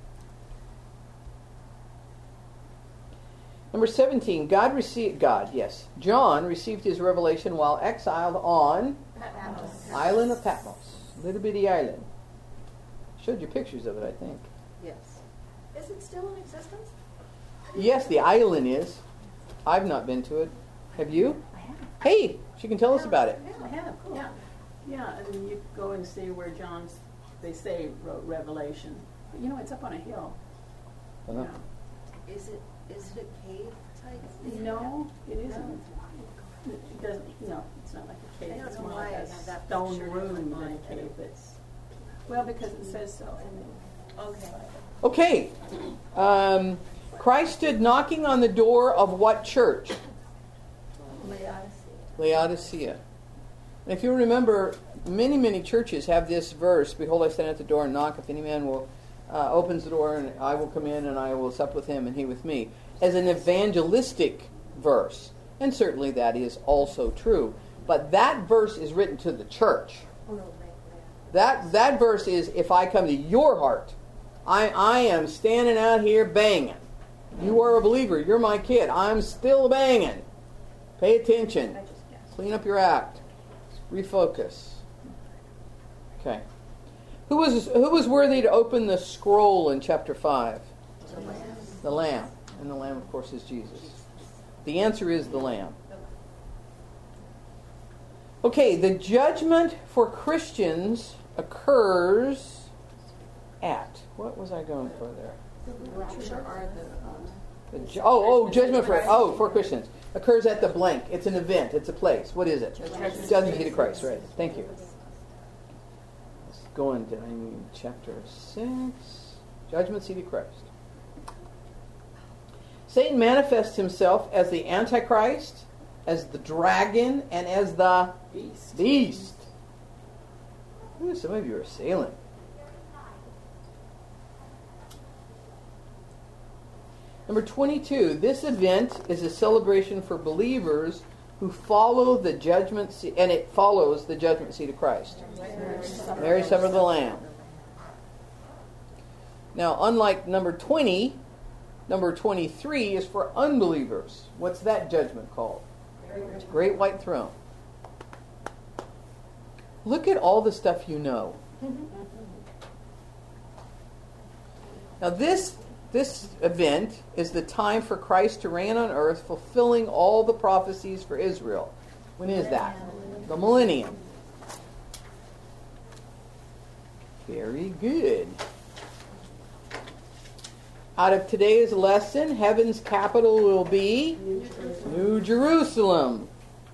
Number seventeen, God received, God, yes, John received his revelation while exiled on Patmos. Island of Patmos, little bitty island. Showed you pictures of it, I think. Yes. Is it still in existence? Yes, the island is. I've not been to it. Have you? I have. Hey, she can tell us about it. I have, yeah. Yeah, and then you go and see where John's, they say, wrote Revelation. But you know, it's up on a hill. I don't know. Is it, is it a cave type thing? No, it isn't. It doesn't, no, it's not like a cave. I don't It's know more why like I a have that stone picture in room my than a mind. cave. It's, well, because it says so. Okay. Okay. Um, Christ stood knocking on the door of what church? Laodicea. Laodicea. And if you remember, many, many churches have this verse, "Behold, I stand at the door and knock. If any man will uh, opens the door, and I will come in, and I will sup with him, and he with me," as an evangelistic verse. And certainly that is also true. But that verse is written to the church. That that verse is, if I come to your heart, I, I am standing out here banging. You are a believer. You're my kid. I'm still banging. Pay attention. Clean up your act. Refocus. Okay. Who was who was worthy to open the scroll in chapter five? The Lamb. The Lamb. And the Lamb, of course, is Jesus. The answer is the Lamb. Okay, the judgment for Christians occurs at, what was I going for there? Rapture are the, um, The ju- oh, oh, judgment for, oh, for Christians. Occurs at the blank. It's an event. It's a place. What is it? Judgment seat of Christ, right. Thank you. Let's go into I mean, chapter six. Judgment seat of Christ. Satan manifests himself as the Antichrist, as the dragon, and as the Beast. beast. Ooh, some of you are sailing. Number twenty-two, this event is a celebration for believers who follow the judgment seat, and it follows the judgment seat of Christ. Mary Supper of the Lamb. Now, unlike number twenty, number twenty-three is for unbelievers. What's that judgment called? Great White Throne. Look at all the stuff you know. Now, this This event is the time for Christ to reign on earth, fulfilling all the prophecies for Israel. When is that? The millennium. Very good. Out of today's lesson, heaven's capital will be New Jerusalem. New Jerusalem.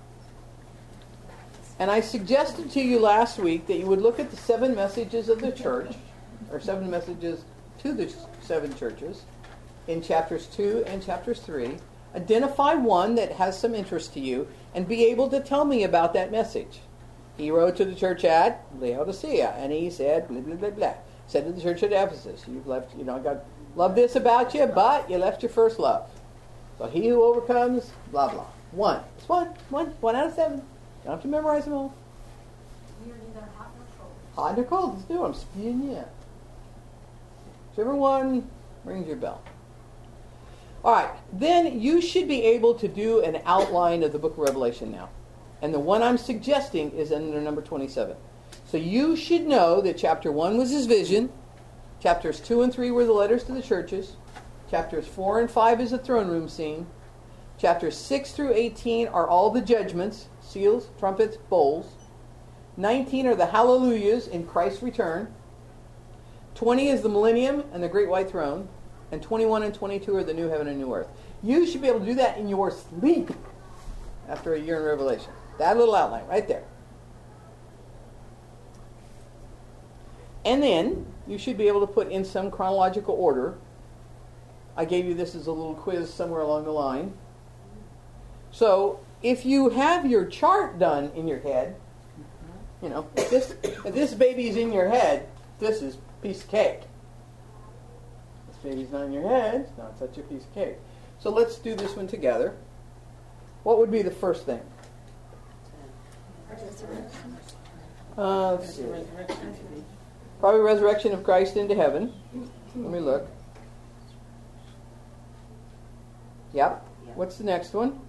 And I suggested to you last week that you would look at the seven messages of the church, or seven messages to the seven churches in chapters two and chapters three. Identify one that has some interest to you and be able to tell me about that message. He wrote to the church at Laodicea, and he said, blah, blah, blah, blah. Said to the church at Ephesus, you've left, you know, I got love this about you, but you left your first love. So he who overcomes, blah, blah. One. It's one. One. One out of seven. You don't have to memorize them all. We are neither hot nor cold. Hot or cold. Let's do it. I'm speeding you up. Whichever one rings your bell. All right. Then you should be able to do an outline of the book of Revelation now. And the one I'm suggesting is under number twenty-seven. So you should know that chapter one was his vision. Chapters two and three were the letters to the churches. Chapters four and five is the throne room scene. Chapters six through eighteen are all the judgments, seals, trumpets, bowls. nineteen are the hallelujahs in Christ's return. twenty is the millennium and the great white throne. And twenty-one and twenty-two are the new heaven and new earth. You should be able to do that in your sleep after a year in Revelation. That little outline right there. And then you should be able to put in some chronological order. I gave you this as a little quiz somewhere along the line. So if you have your chart done in your head, you know, if this, if this baby's in your head, this is a piece of cake. This baby's not in your head, it's not such a piece of cake. So let's do this one together. What would be the first thing? Uh, let's see. Probably resurrection of Christ into heaven. Let me look. Yep. What's the next one?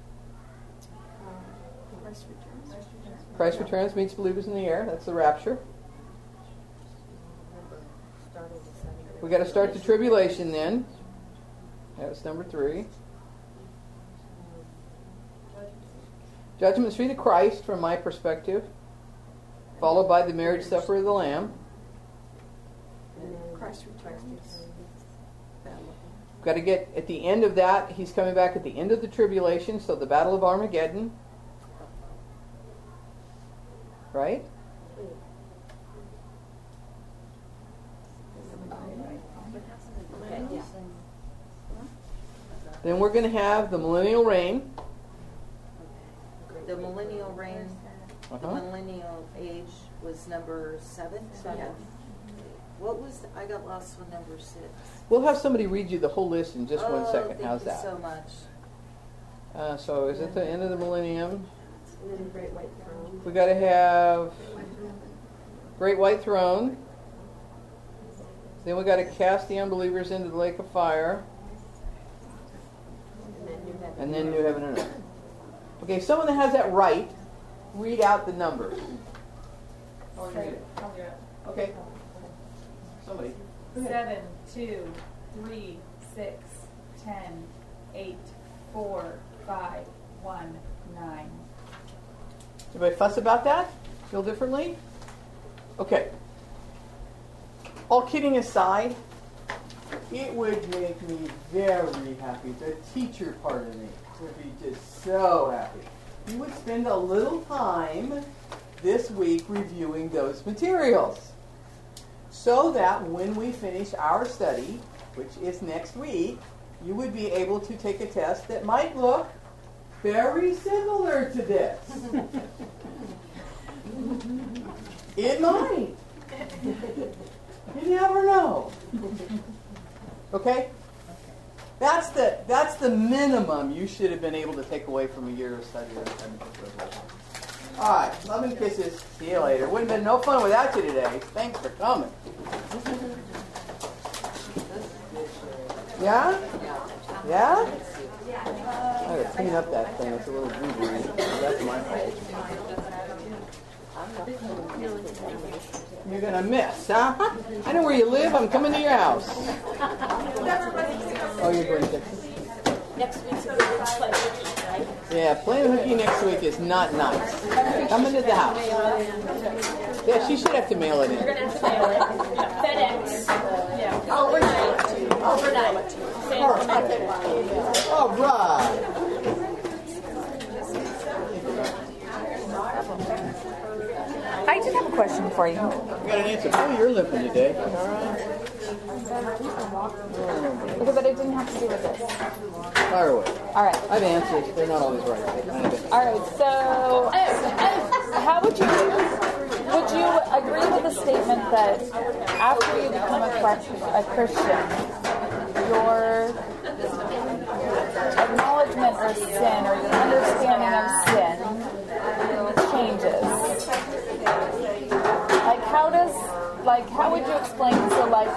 Christ returns. Christ returns, meets believers in the air. That's the rapture. We got to start the tribulation then. That's number three. Judgment seat of Christ, from my perspective, followed by the marriage supper of the Lamb. Christ returns. got to get at the end of that. He's coming back at the end of the tribulation, so the Battle of Armageddon. Right? Okay, yeah. Then we're going to have the millennial reign. The millennial reign, the Uh-huh. millennial age was number seven? Yeah. What was, the- I got lost with number six. We'll have somebody read you the whole list in just oh, one second. How's thank that? you so much. Uh, so is it the end of the millennium? And then great white throne. We got to have great white throne. Then we got to cast the unbelievers into the lake of fire. And then new heaven and earth. Okay, someone that has that right, read out the numbers. I'll do it. I'll do it. Okay. Somebody. Seven, two, three, six, ten, eight, four, five, one, nine. Anybody fuss about that? Feel differently? Okay. All kidding aside, it would make me very happy. The teacher part of me would be just so happy. You would spend a little time this week reviewing those materials, so that when we finish our study, which is next week, you would be able to take a test that might look very similar to this. It might. You never know. Okay? That's the that's the minimum you should have been able to take away from a year of study. All right, love and kisses. See you later. Wouldn't have been no fun without you today. Thanks for coming. Yeah? Yeah? I gotta clean up that thing. It's a little gooey. That's my fault. You're gonna miss, huh? I know where you live. I'm coming to your house. Oh, you're going to Texas? Next week's a good pleasure, right? Yeah, playing hooky next week is not nice. Coming to the house. Yeah, she should have to mail it in. You're going to have to mail it. FedEx. Yeah. Overnight. Overnight. Perfect. All right. I did have a question for you. I got an answer. Oh, you're limping today. All right. Okay, but it didn't have to do with this. Fire away. All right. I have answers. They're not always right. All right. So, how would you would you agree with the statement that after you become a, a Christian, your acknowledgement of sin or your understanding of sin changes? Like, how does like how would you explain? So, like.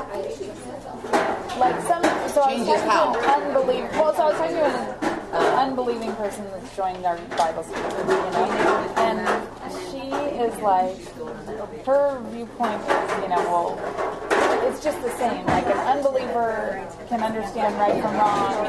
Like some, so I was Changes talking to an unbelieving. Well, so I was talking to an, an unbelieving person that's joined our Bible school, you know, and she is like, her viewpoint is, you know, well, it's just the same. Like an unbeliever can understand right from wrong,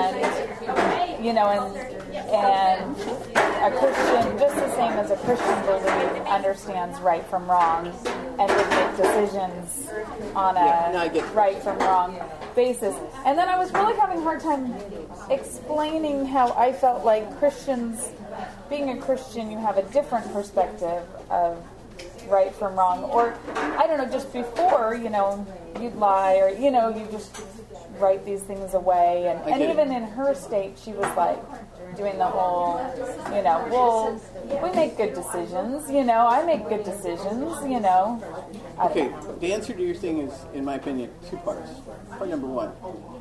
and you know, and and a Christian, just the same as a Christian believer, understands right from wrong, and would make decisions on a Yeah, no, I get it. right from wrong basis. And then I was really having a hard time explaining how I felt like Christians, being a Christian, you have a different perspective of right from wrong. Or, I don't know, just before, you know, you'd lie, or, you know, you just write these things away. And, I and get it. even in her state, she was like doing the whole, you know, well, we make good decisions, you know, I make good decisions, you know. I don't Okay, know. the answer to your thing is, in my opinion, two parts. Part number one.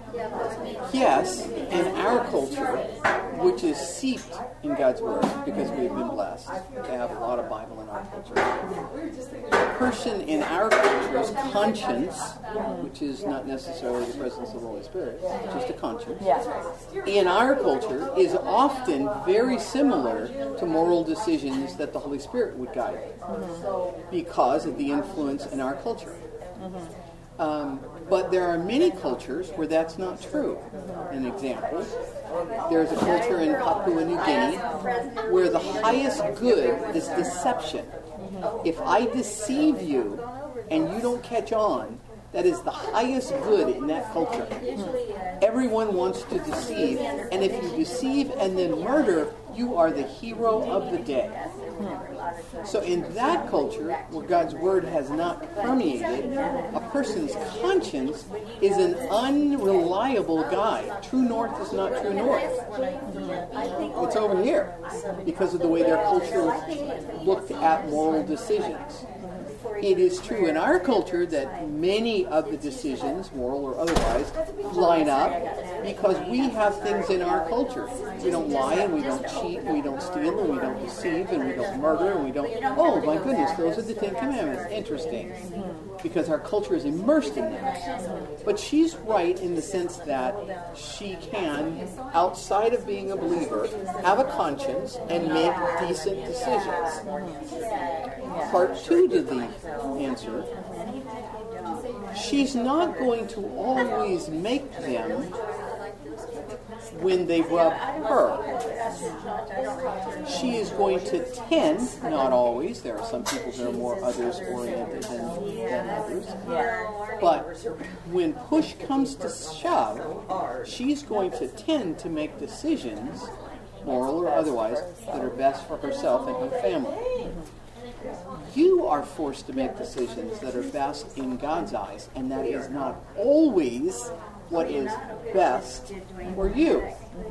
Yes, in our culture, which is steeped in God's Word, because we've been blessed to have a lot of Bible in our culture, the person in our culture's conscience, which is not necessarily the presence of the Holy Spirit, just a conscience, Yeah. in our culture is often very similar to moral decisions that the Holy Spirit would guide because of the influence in our culture. Um, but there are many cultures where that's not true. An example, there's a culture in Papua New Guinea where the highest good is deception. If I deceive you and you don't catch on, That is the highest good in that culture. Everyone wants to deceive, and if you deceive and then murder, you are the hero of the day. So in that culture, where God's word has not permeated, a person's conscience is an unreliable guide. True north is not true north. It's over here because of the way their culture looked at moral decisions. It is true in our culture that many of the decisions, moral or otherwise, line up because we have things in our culture. We don't lie and we don't cheat and we don't steal and we don't deceive and we don't murder and we don't... Oh, my goodness, those are the Ten Commandments. Interesting. Because our culture is immersed in them. But she's right in the sense that she can, outside of being a believer, have a conscience and make decent decisions. Part two to the answer, she's not going to always make them when they rub her. She is going to tend, not always, there are some people that are more others-oriented than, than others, but when push comes to shove, she's going to tend to make decisions, moral or otherwise, that are best for herself and her family. You are forced to make decisions that are best in God's eyes, and that is not always what is best for you.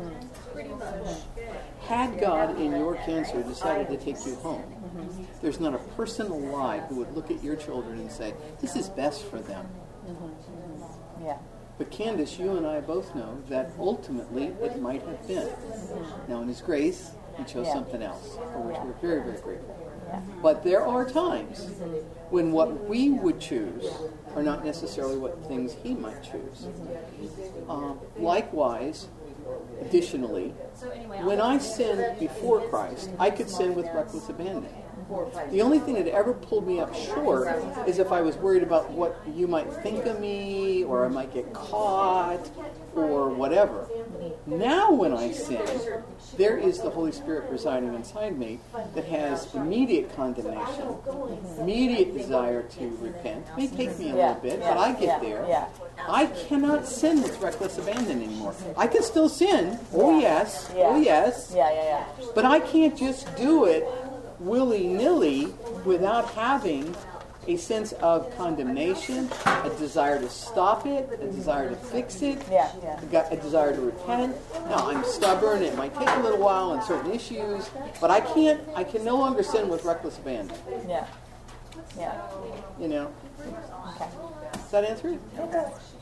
Had God in your cancer decided to take you home, there's not a person alive who would look at your children and say, this is best for them. Yeah. But Candace, you and I both know that ultimately it might have been. Now in His grace, He chose Yeah. something else, for which we're very, very grateful. Yeah. But there are times when what we would choose are not necessarily what things He might choose. Uh, likewise, additionally, when I sinned before Christ, I could sin with reckless abandon. The only thing that ever pulled me up short is if I was worried about what you might think of me, or I might get caught, or whatever. Now when I sin, there is the Holy Spirit residing inside me that has immediate condemnation, immediate desire to repent. It may take me a little bit, but I get there. I cannot sin with reckless abandon anymore. I can still sin. Oh yes. Oh yes. Yeah, yeah, yeah. But I can't just do it willy-nilly without having a sense of condemnation, a desire to stop it, a desire to fix it, Yeah, yeah. a got- a desire to repent. Now, I'm stubborn. It might take a little while on certain issues, but I can't, I can no longer sin with reckless abandon. Yeah. Yeah. You know? Okay. Does that answer it? It does.